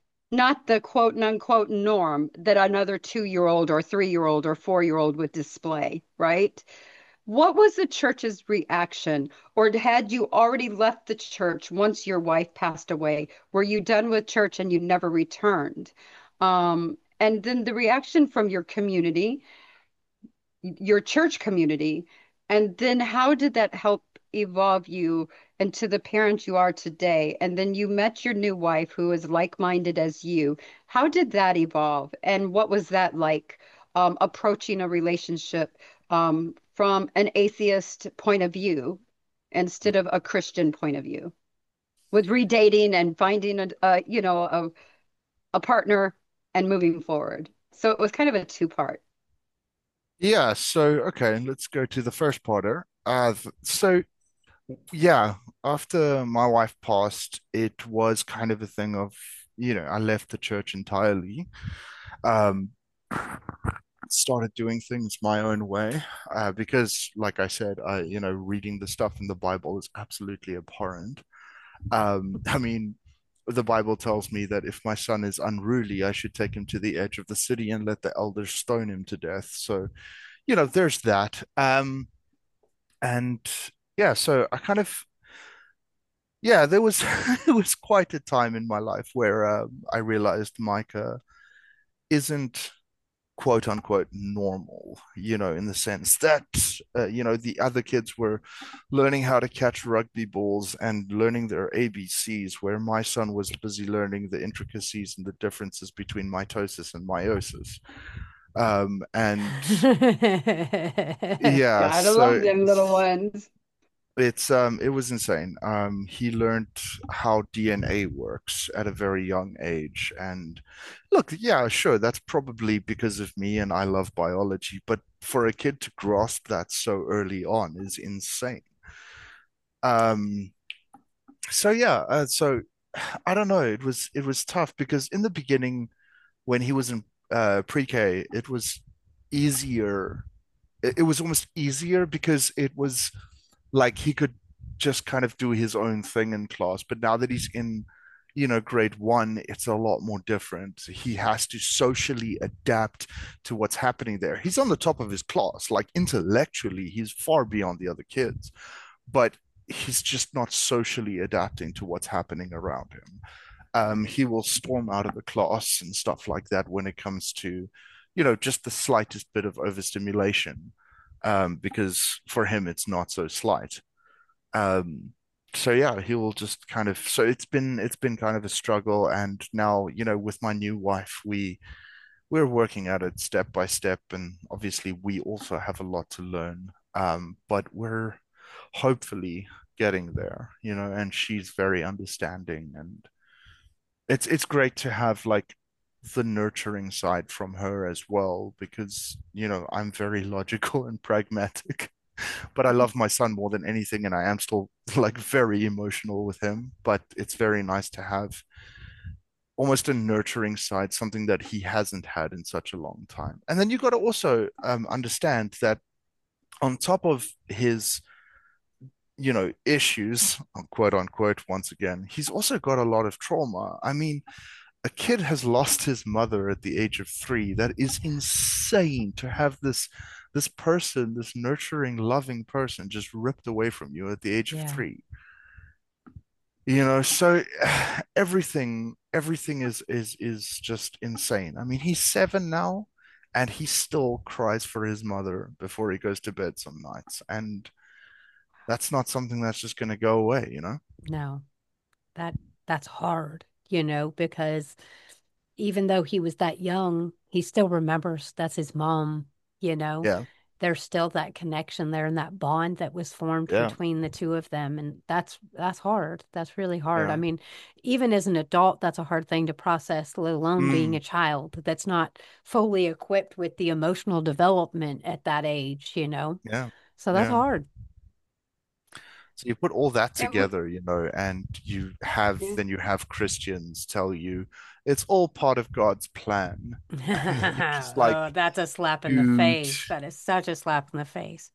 not the quote unquote norm that another two-year-old or three-year-old or four-year-old would display, right? What was the church's reaction? Or had you already left the church once your wife passed away? Were you done with church and you never returned? Um, and then the reaction from your community, your church community, and then how did that help evolve you into the parent you are today? And then you met your new wife who is like-minded as you. How did that evolve? And what was that like, um, approaching a relationship, um, from an atheist point of view instead of a Christian point of view, with redating and finding a, a you know, a, a partner and moving forward? So it was kind of a two-part. Yeah, so okay, let's go to the first parter. Uh, th- so yeah, after my wife passed, it was kind of a thing of, you know, I left the church entirely. Um, started doing things my own way, uh, because, like I said, I, you know, reading the stuff in the Bible is absolutely abhorrent. Um, I mean, the Bible tells me that if my son is unruly, I should take him to the edge of the city and let the elders stone him to death. So, you know, there's that. Um, and yeah, so I kind of, yeah, there was it was quite a time in my life where um, I realized Micah isn't quote unquote normal, you know, in the sense that, uh, you know, the other kids were learning how to catch rugby balls and learning their A B Cs, where my son was busy learning the intricacies and the differences between mitosis and meiosis. Um, and yeah, Gotta love so them little ones. it's um it was insane. Um, he learned how D N A works at a very young age. And look, yeah, sure, that's probably because of me and I love biology, but for a kid to grasp that so early on is insane. Um, so yeah, uh, so I don't know, it was it was tough because in the beginning when he was in uh pre-K, it was easier. It, it was almost easier because it was like he could just kind of do his own thing in class. But now that he's in, you know, grade one, it's a lot more different. He has to socially adapt to what's happening there. He's on the top of his class, like intellectually, he's far beyond the other kids, but he's just not socially adapting to what's happening around him. Um, he will storm out of the class and stuff like that when it comes to, you know, just the slightest bit of overstimulation, um, because for him it's not so slight. Um, so yeah, he will just kind of. So it's been it's been kind of a struggle, and now, you know, with my new wife, we we're working at it step by step, and obviously we also have a lot to learn. Um, but we're hopefully getting there, you know, and she's very understanding, and it's it's great to have like the nurturing side from her as well, because, you know, I'm very logical and pragmatic, but I love my son more than anything, and I am still like very emotional with him. But it's very nice to have almost a nurturing side, something that he hasn't had in such a long time. And then you got to also um, understand that on top of his, you know, issues, quote unquote, once again, he's also got a lot of trauma. I mean, a kid has lost his mother at the age of three. That is insane to have this this person, this nurturing, loving person just ripped away from you at the age of Yeah. three. You know, so everything everything is is is just insane. I mean, he's seven now, and he still cries for his mother before he goes to bed some nights. And that's not something that's just going to go away, you know? No, that that's hard, you know, because even though he was that young, he still remembers that's his mom, you know. Yeah, There's still that connection there and that bond that was formed yeah, between the two of them. And that's that's hard. That's really hard. I yeah. mean, even as an adult, that's a hard thing to process, let alone being a Mm, child that's not fully equipped with the emotional development at that age, you know. yeah, So that's yeah. hard. So you put all that And we, together, you know, and you have yeah. then you have Christians tell you it's all part of God's plan. And you're just like, Oh, that's a slap in the dude, face. That is such a slap in the face.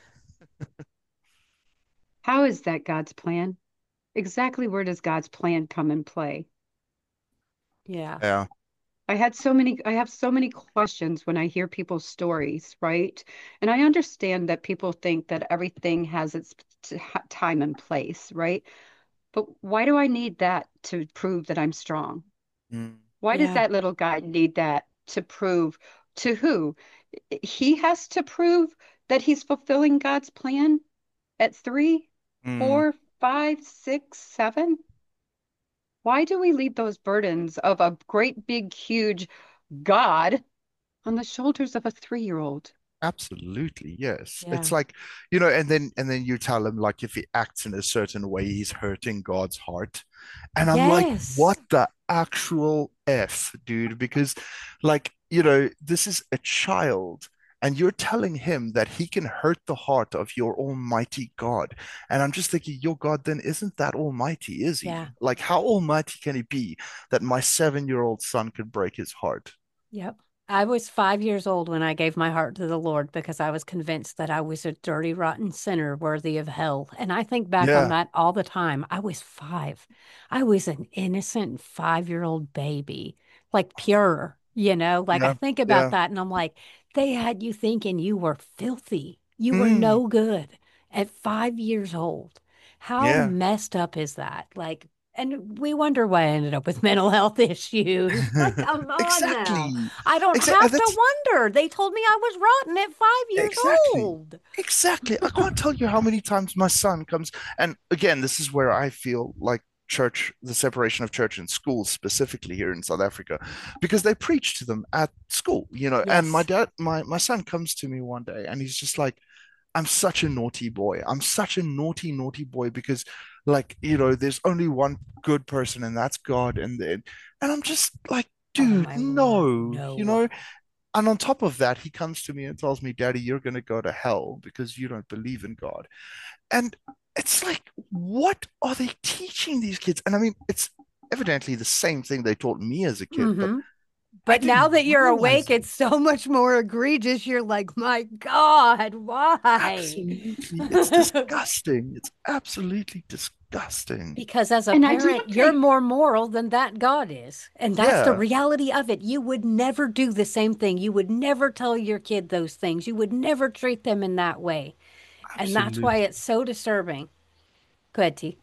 How is that God's plan? Exactly where does God's plan come and play? Yeah. yeah. I had so many, I have so many questions when I hear people's stories, right? And I understand that people think that everything has its t- time and place, right? But why do I need that to prove that I'm strong? Mm, Why does Yeah. that little guy need that to prove to who? He has to prove that he's fulfilling God's plan at three, mm, four, five, six, seven. Why do we leave those burdens of a great, big, huge God on the shoulders of a three-year-old? absolutely, yes. Yeah. It's like, you know, and then and then you tell him like if he acts in a certain way, he's hurting God's heart. And I'm like, what Yes. the actual F, dude? Because like, you know, this is a child. And you're telling him that he can hurt the heart of your almighty God. And I'm just thinking, your God then isn't that almighty, is Yeah. he? Like, how almighty can he be that my seven-year-old son could break his heart? Yep. I was five years old when I gave my heart to the Lord because I was convinced that I was a dirty, rotten sinner worthy of hell. And I think back on Yeah, that all the time. I was five. I was an innocent five-year-old baby, like pure, you know? Like I yeah, think about yeah. that and I'm like, they had you thinking you were filthy. You were Mm, no good at five years old. How yeah. messed up is that? Like, and we wonder why I ended up with mental health issues. Like, come on now. Exactly. I don't Exactly. have to That's wonder. They told me I was rotten at five years exactly. old. Exactly. I can't tell you how many times my son comes, and again, this is where I feel like church, the separation of church and schools, specifically here in South Africa, because they preach to them at school, you know. And my Yes. dad, my my son comes to me one day and he's just like, I'm such a naughty boy. I'm such a naughty, naughty boy because, like, you know, there's only one good person and that's God. And then, and I'm just like, Oh, dude, my Lord. no, you No. know. And on top of that, he comes to me and tells me, Daddy, you're going to go to hell because you don't believe in God. And it's like, what are they teaching these kids? And I mean, it's evidently the same thing they taught me as a kid, but Hmm. I But now didn't that you're realize awake, it. it's so much more egregious. You're like, my God, why? Absolutely. It's disgusting. It's absolutely disgusting. Because as a And I do parent, want you're to, more moral than that God is. And that's the Yeah, reality of it. You would never do the same thing. You would never tell your kid those things. You would never treat them in that way. And that's why absolutely. it's so disturbing. Go ahead, T.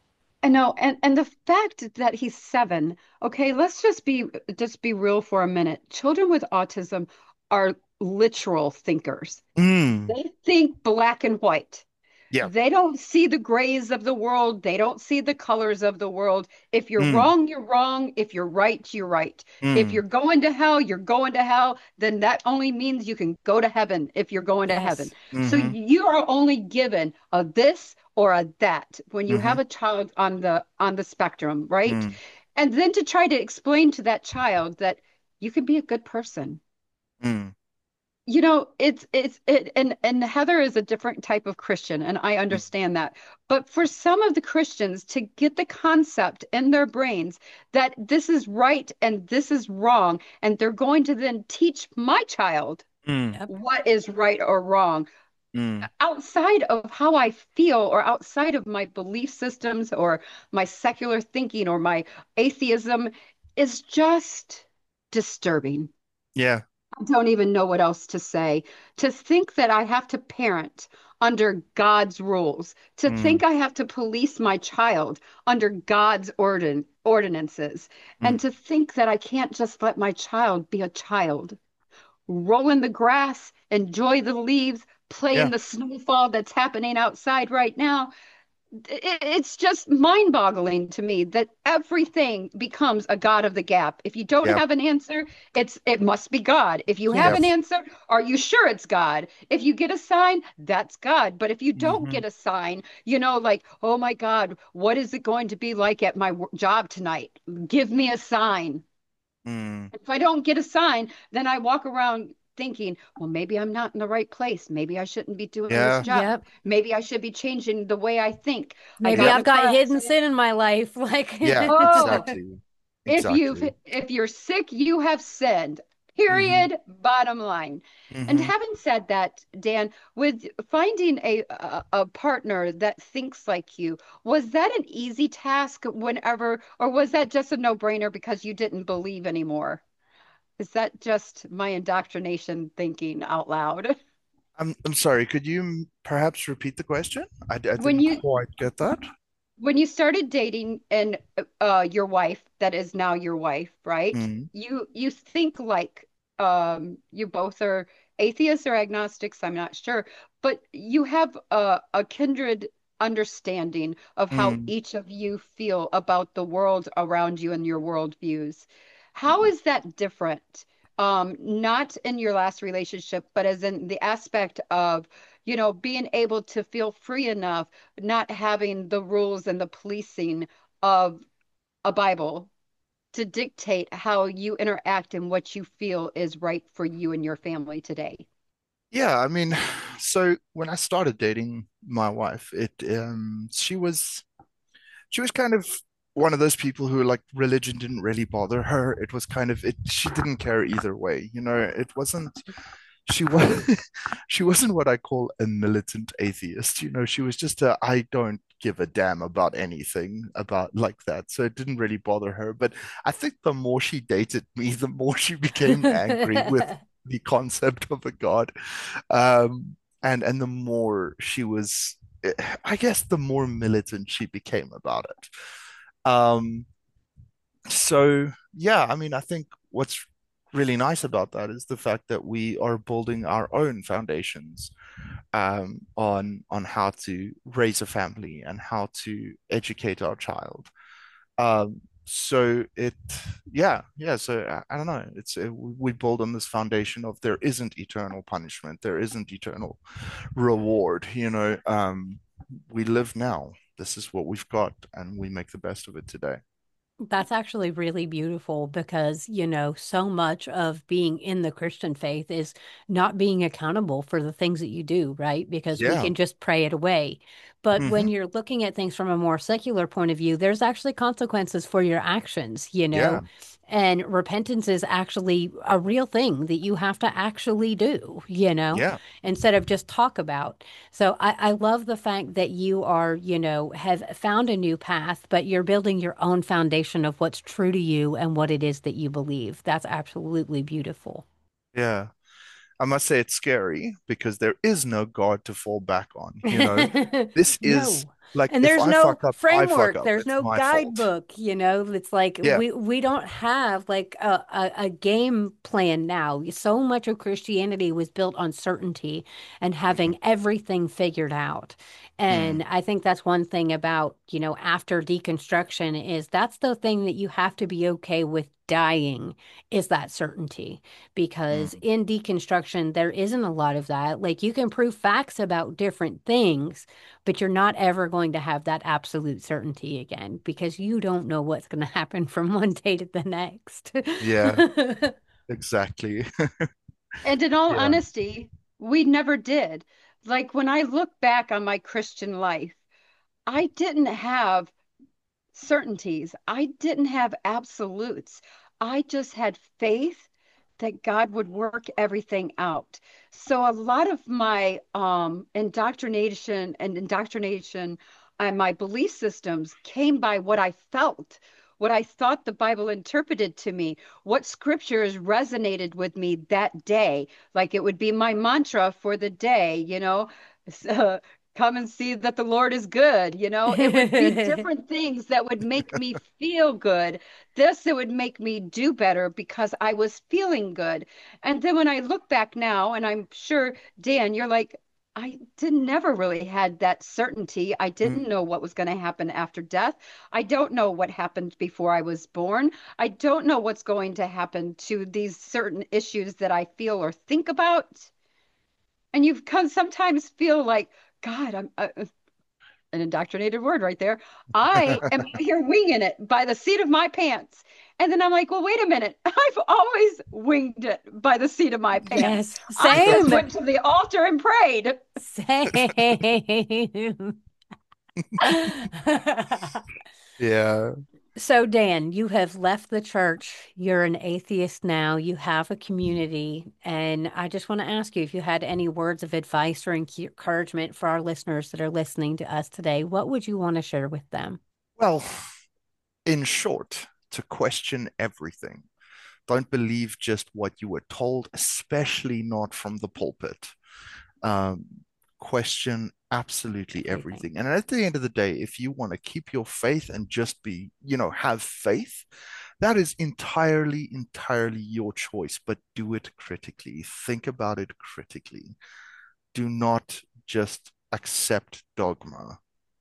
I know, and and the fact that he's seven, okay, let's just be just be real for a minute. Children with autism are literal thinkers. Mm, They think black and white. yeah. They don't see the grays of the world. They don't see the colors of the world. If you're Mm, wrong, you're wrong. If you're right, you're right. If mm, you're going to hell, you're going to hell. Then that only means you can go to heaven if you're going to heaven. Yes. So mm-hmm, you are only given a this or a that when you mm-hmm, have a child on the on the spectrum, right? mm, And then to try to explain to that child that you can be a good person. mm, You know, it's it's it and and Heather is a different type of Christian, and I mm, understand that. But for some of the Christians to get the concept in their brains that this is right and this is wrong, and they're going to then teach my child mm, Yep. what is right or wrong mm. outside of how I feel or outside of my belief systems or my secular thinking or my atheism is just disturbing. Yeah. I don't even know what else to say. To think that I have to parent under God's rules, to Mm, think I have to police my child under God's ordin ordinances, mm, and to think that I can't just let my child be a child, roll in the grass, enjoy the leaves, play in yeah. the snowfall that's happening outside right now, it's just mind-boggling to me that everything becomes a God of the gap. If you don't Yeah. have an answer, it's it must be God. If you have Yeah. an Yes. answer, are you sure it's God? If you get a sign, that's God. But if you don't Mm-hmm. get a sign, you know, like, oh my God, what is it going to be like at my wo- job tonight? Give me a sign. Mm. If I don't get a sign, then I walk around thinking, well, maybe I'm not in the right place. Maybe I shouldn't be doing this Yeah. job. Yep. Maybe I should be changing the way I think. I Maybe got Yep. in a I've got car hidden accident. sin in my life. Like, Yeah. Oh, Exactly. if you've Exactly. if you're sick, you have sinned. Mm-hmm. Period. Bottom line. And Mm-hmm. having said that, Dan, with finding a, a a partner that thinks like you, was that an easy task whenever, or was that just a no-brainer because you didn't believe anymore? Is that just my indoctrination thinking out loud? I'm I'm sorry, could you perhaps repeat the question? I, I When didn't you quite get that. when you started dating and uh your wife that is now your wife, right? Mm, You you think like um you both are atheists or agnostics, I'm not sure, but you have a, a kindred understanding of how mm. each of you feel about the world around you and your world views. How is that different? Um, not in your last relationship, but as in the aspect of, you know, being able to feel free enough not having the rules and the policing of a Bible to dictate how you interact and what you feel is right for you and your family today. Yeah, I mean, so when I started dating my wife, it um she was she was kind of one of those people who like religion didn't really bother her. It was kind of it she didn't care either way. You know, it wasn't she was she wasn't what I call a militant atheist. You know, she was just a I don't give a damn about anything about like that. So it didn't really bother her. But I think the more she dated me, the more she became angry with the concept of a God. Um, and and the more she was, I guess, the more militant she became about it. Um, so yeah, I mean, I think what's really nice about that is the fact that we are building our own foundations um, on on how to raise a family and how to educate our child. Um, so it, yeah, yeah. So I, I don't know. It's uh, we build on this foundation of there isn't eternal punishment, there isn't eternal reward. You know, um, we live now. This is what we've got, and we make the best of it today. That's actually really beautiful because, you know, so much of being in the Christian faith is not being accountable for the things that you do, right? Because we Yeah. can just pray it away. But when Hmm. you're looking at things from a more secular point of view, there's actually consequences for your actions, you know? Yeah. And repentance is actually a real thing that you have to actually do, you know, Yeah. instead of just talk about. So I, I love the fact that you are, you know, have found a new path, but you're building your own foundation of what's true to you and what it is that you believe. That's absolutely beautiful. Yeah. I must say it's scary because there is no God to fall back on. You know, this is No. like And if there's I no fuck up, I fuck framework. up. There's It's no my fault. guidebook, you know. It's like Yeah. we we don't have like a, a, a game plan now. So much of Christianity was built on certainty and Mhm. having everything figured out. Mm. And I think that's one thing about, you know, after deconstruction is that's the thing that you have to be okay with dying is that certainty because Mm. in deconstruction, there isn't a lot of that. Like you can prove facts about different things, but you're not ever going to have that absolute certainty again because you don't know what's going to happen from one day to the next. Yeah, exactly. And in all Yeah. honesty, we never did. Like when I look back on my Christian life, I didn't have certainties. I didn't have absolutes. I just had faith that God would work everything out. So a lot of my um, indoctrination and indoctrination and my belief systems came by what I felt, what I thought the Bible interpreted to me, what scriptures resonated with me that day. Like it would be my mantra for the day, you know. So, come and see that the Lord is good. You know, it would be different things that would make me feel good. This, it would make me do better because I was feeling good. And then when I look back now, and I'm sure, Dan, you're like, I didn't never really had that certainty. I Mm. didn't know what was going to happen after death. I don't know what happened before I was born. I don't know what's going to happen to these certain issues that I feel or think about. And you can sometimes feel like, God, I'm uh, an indoctrinated word right there. I am out here winging it by the seat of my pants. And then I'm like, well, wait a minute. I've always winged it by the seat of my pants. Yes, I just same. went to the altar and prayed. Same. Yeah. So, Dan, you have left the church. You're an atheist now. You have a community. And I just want to ask you if you had any words of advice or enc- encouragement for our listeners that are listening to us today, what would you want to share with them? Well, in short, to question everything. Don't believe just what you were told, especially not from the pulpit. Um, question absolutely Everything. everything. And at the end of the day, if you want to keep your faith and just be, you know, have faith, that is entirely, entirely your choice, but do it critically. Think about it critically. Do not just accept dogma.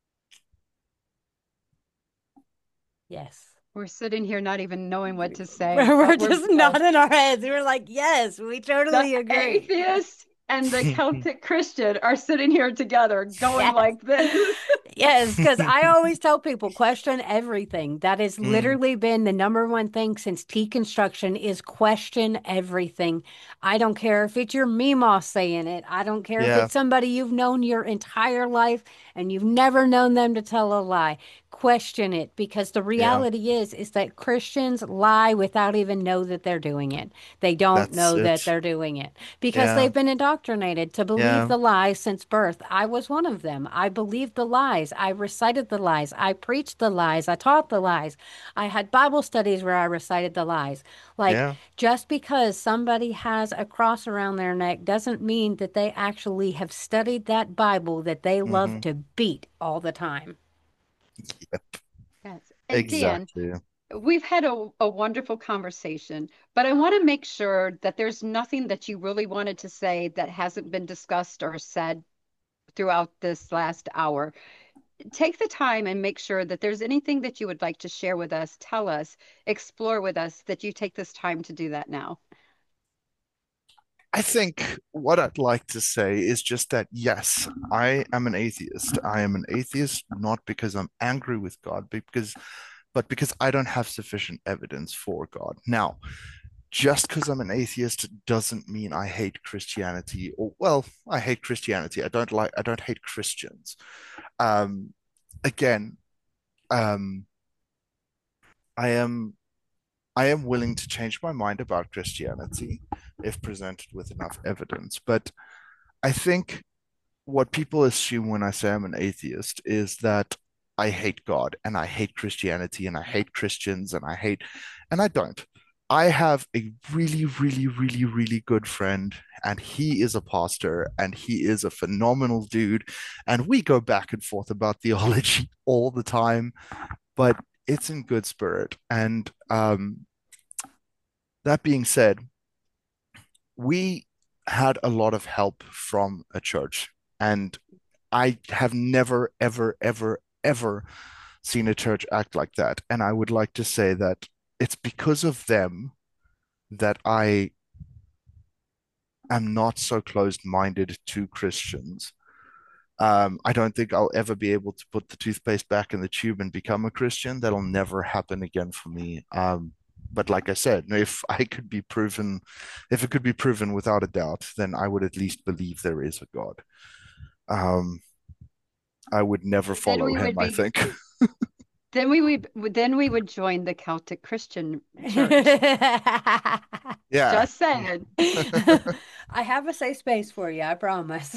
Yes. We're sitting here not even knowing what We- to say, We're but we're just blessed. nodding our heads. We're like, yes, we The totally agree. atheist and the Celtic Christian are sitting here together going Yes. like this. Yes, because I always tell people question everything. That has Mm, literally been the number one thing since T construction is question everything. I don't care if it's your Meemaw saying it. I don't care if yeah, it's somebody you've known your entire life and you've never known them to tell a lie. Question it because the yeah, reality is is that Christians lie without even know that they're doing it. They don't that's know that it. they're doing it because Yeah, they've been indoctrinated to believe yeah, the lies since birth. I was one of them. I believed the lies. I recited the lies. I preached the lies. I taught the lies. I had Bible studies where I recited the lies. Like, yeah. just because somebody has a cross around their neck doesn't mean that they actually have studied that Bible that they love Hmm. to beat all the time. Yep, Yes. And Dan, exactly. we've had a, a wonderful conversation, but I want to make sure that there's nothing that you really wanted to say that hasn't been discussed or said throughout this last hour. Take the time and make sure that there's anything that you would like to share with us, tell us, explore with us, that you take this time to do that now. I think what I'd like to say is just that, yes, I am an atheist. I am an atheist not because I'm angry with God, because, but because I don't have sufficient evidence for God. Now, just because I'm an atheist doesn't mean I hate Christianity, or well, I hate Christianity. I don't like, I don't hate Christians. Um, again, um, I am I am willing to change my mind about Christianity if presented with enough evidence. But I think what people assume when I say I'm an atheist is that I hate God and I hate Christianity and I hate Christians and I hate, and I don't. I have a really, really, really, really good friend, and he is a pastor and he is a phenomenal dude. And we go back and forth about theology all the time, but it's in good spirit. And um, that being said, we had a lot of help from a church, and I have never, ever, ever, ever seen a church act like that. And I would like to say that it's because of them that I am not so closed-minded to Christians. Um, I don't think I'll ever be able to put the toothpaste back in the tube and become a Christian. That'll never happen again for me. Um, but like I said, if I could be proven, if it could be proven without a doubt, then I would at least believe there is a God. Um, I would never Then follow we him, would I be, think. then we would, then we would join the Celtic Christian Church. I Yeah. Just saying. have a safe space for you, I promise.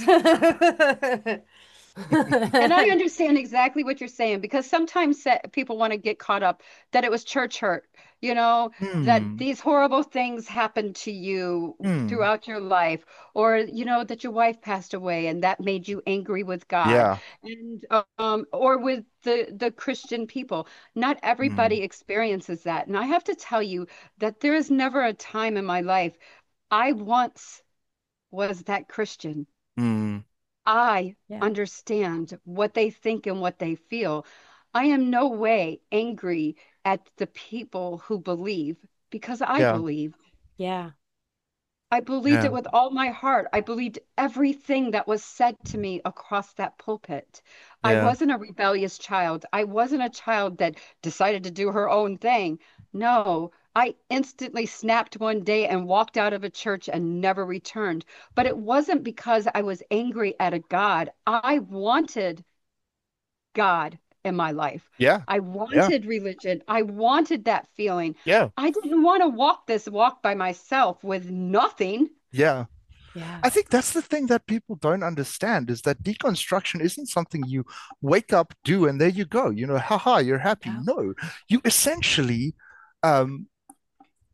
And I understand exactly what you're saying because sometimes sa- people want to get caught up that it was church hurt, you know, that Hmm. these horrible things happened to you Hmm. throughout your life, or, you know, that your wife passed away and that made you angry with God, Yeah. and um, or with the the Christian people. Not Hmm. everybody experiences that. And I have to tell you that there is never a time in my life I once was that Christian. Hmm. I Yeah, understand what they think and what they feel. I am no way angry at the people who believe because I Yeah. believe. yeah, I believed it Yeah. with all my heart. I believed everything that was said to me across that pulpit. I Yeah. wasn't a rebellious child. I wasn't a child that decided to do her own thing. No, I instantly snapped one day and walked out of a church and never returned. But it wasn't because I was angry at a God. I wanted God in my life. Yeah. I Yeah. wanted religion. I wanted that feeling. Yeah. I didn't want to walk this walk by myself with nothing. Yeah. yeah, I think that's the thing that people don't understand is that deconstruction isn't something you wake up, do, and there you go. You know, haha, you're happy. yeah. No, you essentially um,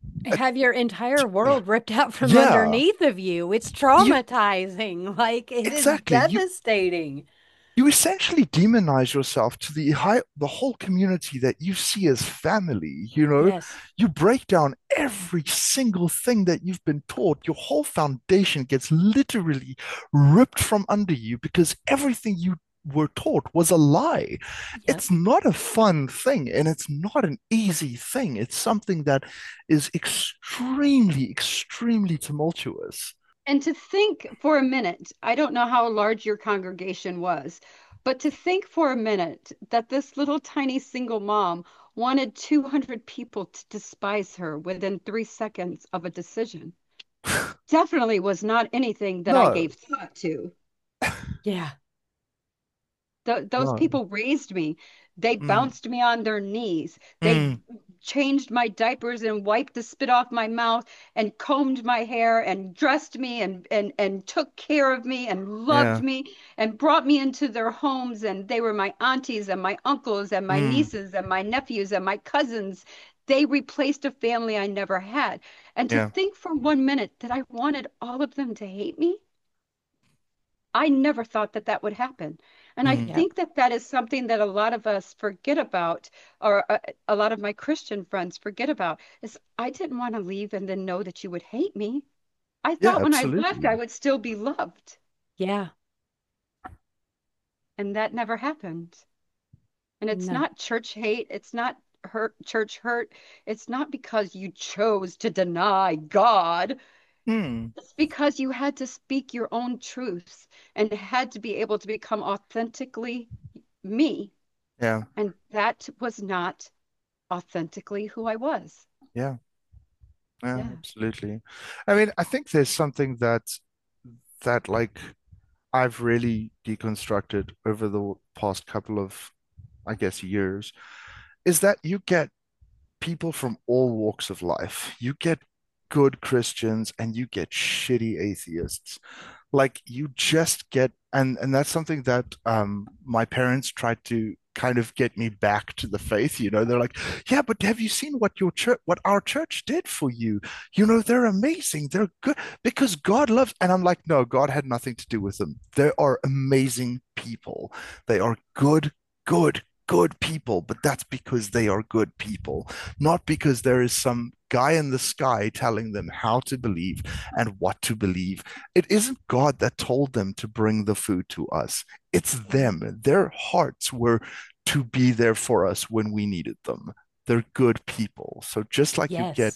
Uh, Have your entire world ripped out from yeah, underneath of you. It's you traumatizing. Like it is exactly. You devastating. you essentially demonize yourself to the high, the whole community that you see as family, you know. Yes. You break down every single thing that you've been taught. Your whole foundation gets literally ripped from under you because everything you were taught was a lie. Yep. It's not a fun thing and it's not an easy thing. It's something that is extremely, extremely tumultuous. And to think for a minute, I don't know how large your congregation was, but to think for a minute that this little tiny single mom wanted two hundred people to despise her within three seconds of a decision definitely was not anything that I No, gave thought to. Yeah. Th those no. people raised me. They Mm, bounced me on their knees. They mm, changed my diapers and wiped the spit off my mouth and combed my hair and dressed me and and and took care of me and loved yeah. me and brought me into their homes, and they were my aunties and my uncles and my Mm, nieces and my nephews and my cousins. They replaced a family I never had. And to yeah. think for one minute that I wanted all of them to hate me, I never thought that that would happen. And I Mm, Yep. think that that is something that a lot of us forget about, or a, a lot of my Christian friends forget about, is I didn't want to leave and then know that you would hate me. I yeah, thought when I left, I absolutely. would still be loved. Yeah. And that never happened. And it's No. not church hate. It's not hurt, church hurt. It's not because you chose to deny God. Mm, It's because you had to speak your own truths and had to be able to become authentically me. yeah, And that was not authentically who I was. yeah, yeah, Yeah. absolutely. I mean, I think there's something that that like I've really deconstructed over the past couple of, I guess, years, is that you get people from all walks of life. You get good Christians and you get shitty atheists. Like you just get, and and that's something that um my parents tried to kind of get me back to the faith. You know, they're like, yeah, but have you seen what your church, what our church did for you? You know, they're amazing. They're good because God loves. And I'm like, no, God had nothing to do with them. They are amazing people. They are good, good, good people, but that's because they are good people, not because there is some guy in the sky telling them how to believe and what to believe. It isn't God that told them to bring the food to us. It's them. Their hearts were to be there for us when we needed them. They're good people. So just like you get Yes.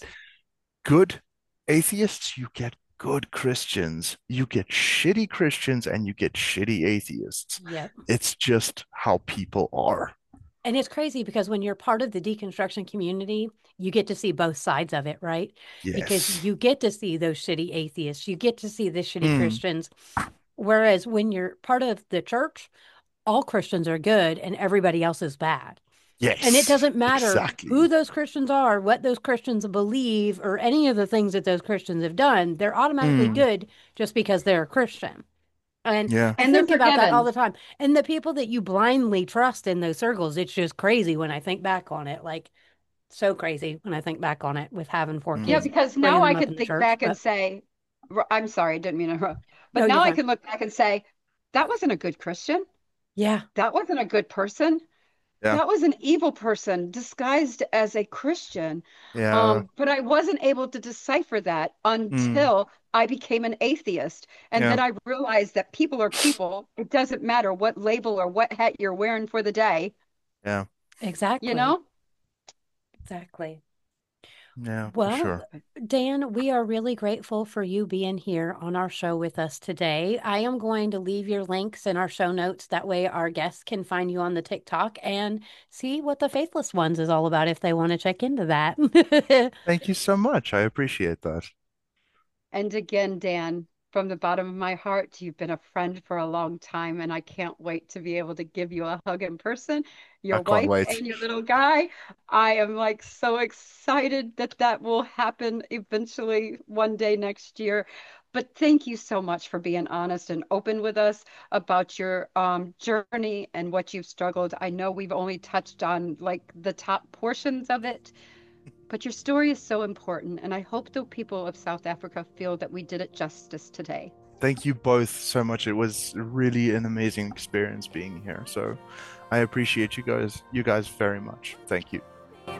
good atheists, you get good Christians. You get shitty Christians and you get shitty atheists. Yep. It's just how people are. And it's crazy because when you're part of the deconstruction community, you get to see both sides of it, right? Because Yes. you get to see those shitty atheists, you get to see the shitty Mm, Christians. Whereas when you're part of the church, all Christians are good and everybody else is bad. And it yes, doesn't matter who exactly. those Christians are, what those Christians believe, or any of the things that those Christians have done. They're automatically Mm, good just because they're a Christian. And yeah. I And they're think about that all forgiven. the time. And the people that you blindly trust in those circles, it's just crazy when I think back on it. Like, so crazy when I think back on it with having four Yeah, Mm, kids, because now bringing I them up can in the think church. back and But say, r- I'm sorry, I didn't mean to interrupt. no, But you're now I fine. can look back and say, that wasn't a good Christian. Yeah. That wasn't a good person. yeah. That was an evil person disguised as a Christian. Yeah. Um, but I wasn't able to decipher that Mm, until I became an atheist. And yeah. then I realized that people are people. It doesn't matter what label or what hat you're wearing for the day, Yeah. you Exactly. know? Exactly. Yeah, for Well, sure. Dan, we are really grateful for you being here on our show with us today. I am going to leave your links in our show notes. That way, our guests can find you on the TikTok and see what the Faithless Ones is all about if they want to check into that. Thank you so much. I appreciate that. And again, Dan, from the bottom of my heart, you've been a friend for a long time, and I can't wait to be able to give you a hug in person. I Your can't wife wait. and your little guy. I am like so excited that that will happen eventually one day next year. But thank you so much for being honest and open with us about your um, journey and what you've struggled. I know we've only touched on like the top portions of it, But your story is so important, and I hope the people of South Africa feel that we did it justice today. Thank you both so much. It was really an amazing experience being here. So I appreciate you guys, you guys very much. Thank you.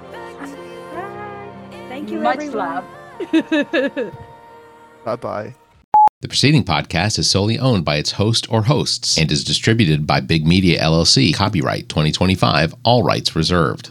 Thank you, Much everyone. love. Bye-bye. The preceding podcast is solely owned by its host or hosts and is distributed by Big Media L L C. Copyright twenty twenty-five, all rights reserved.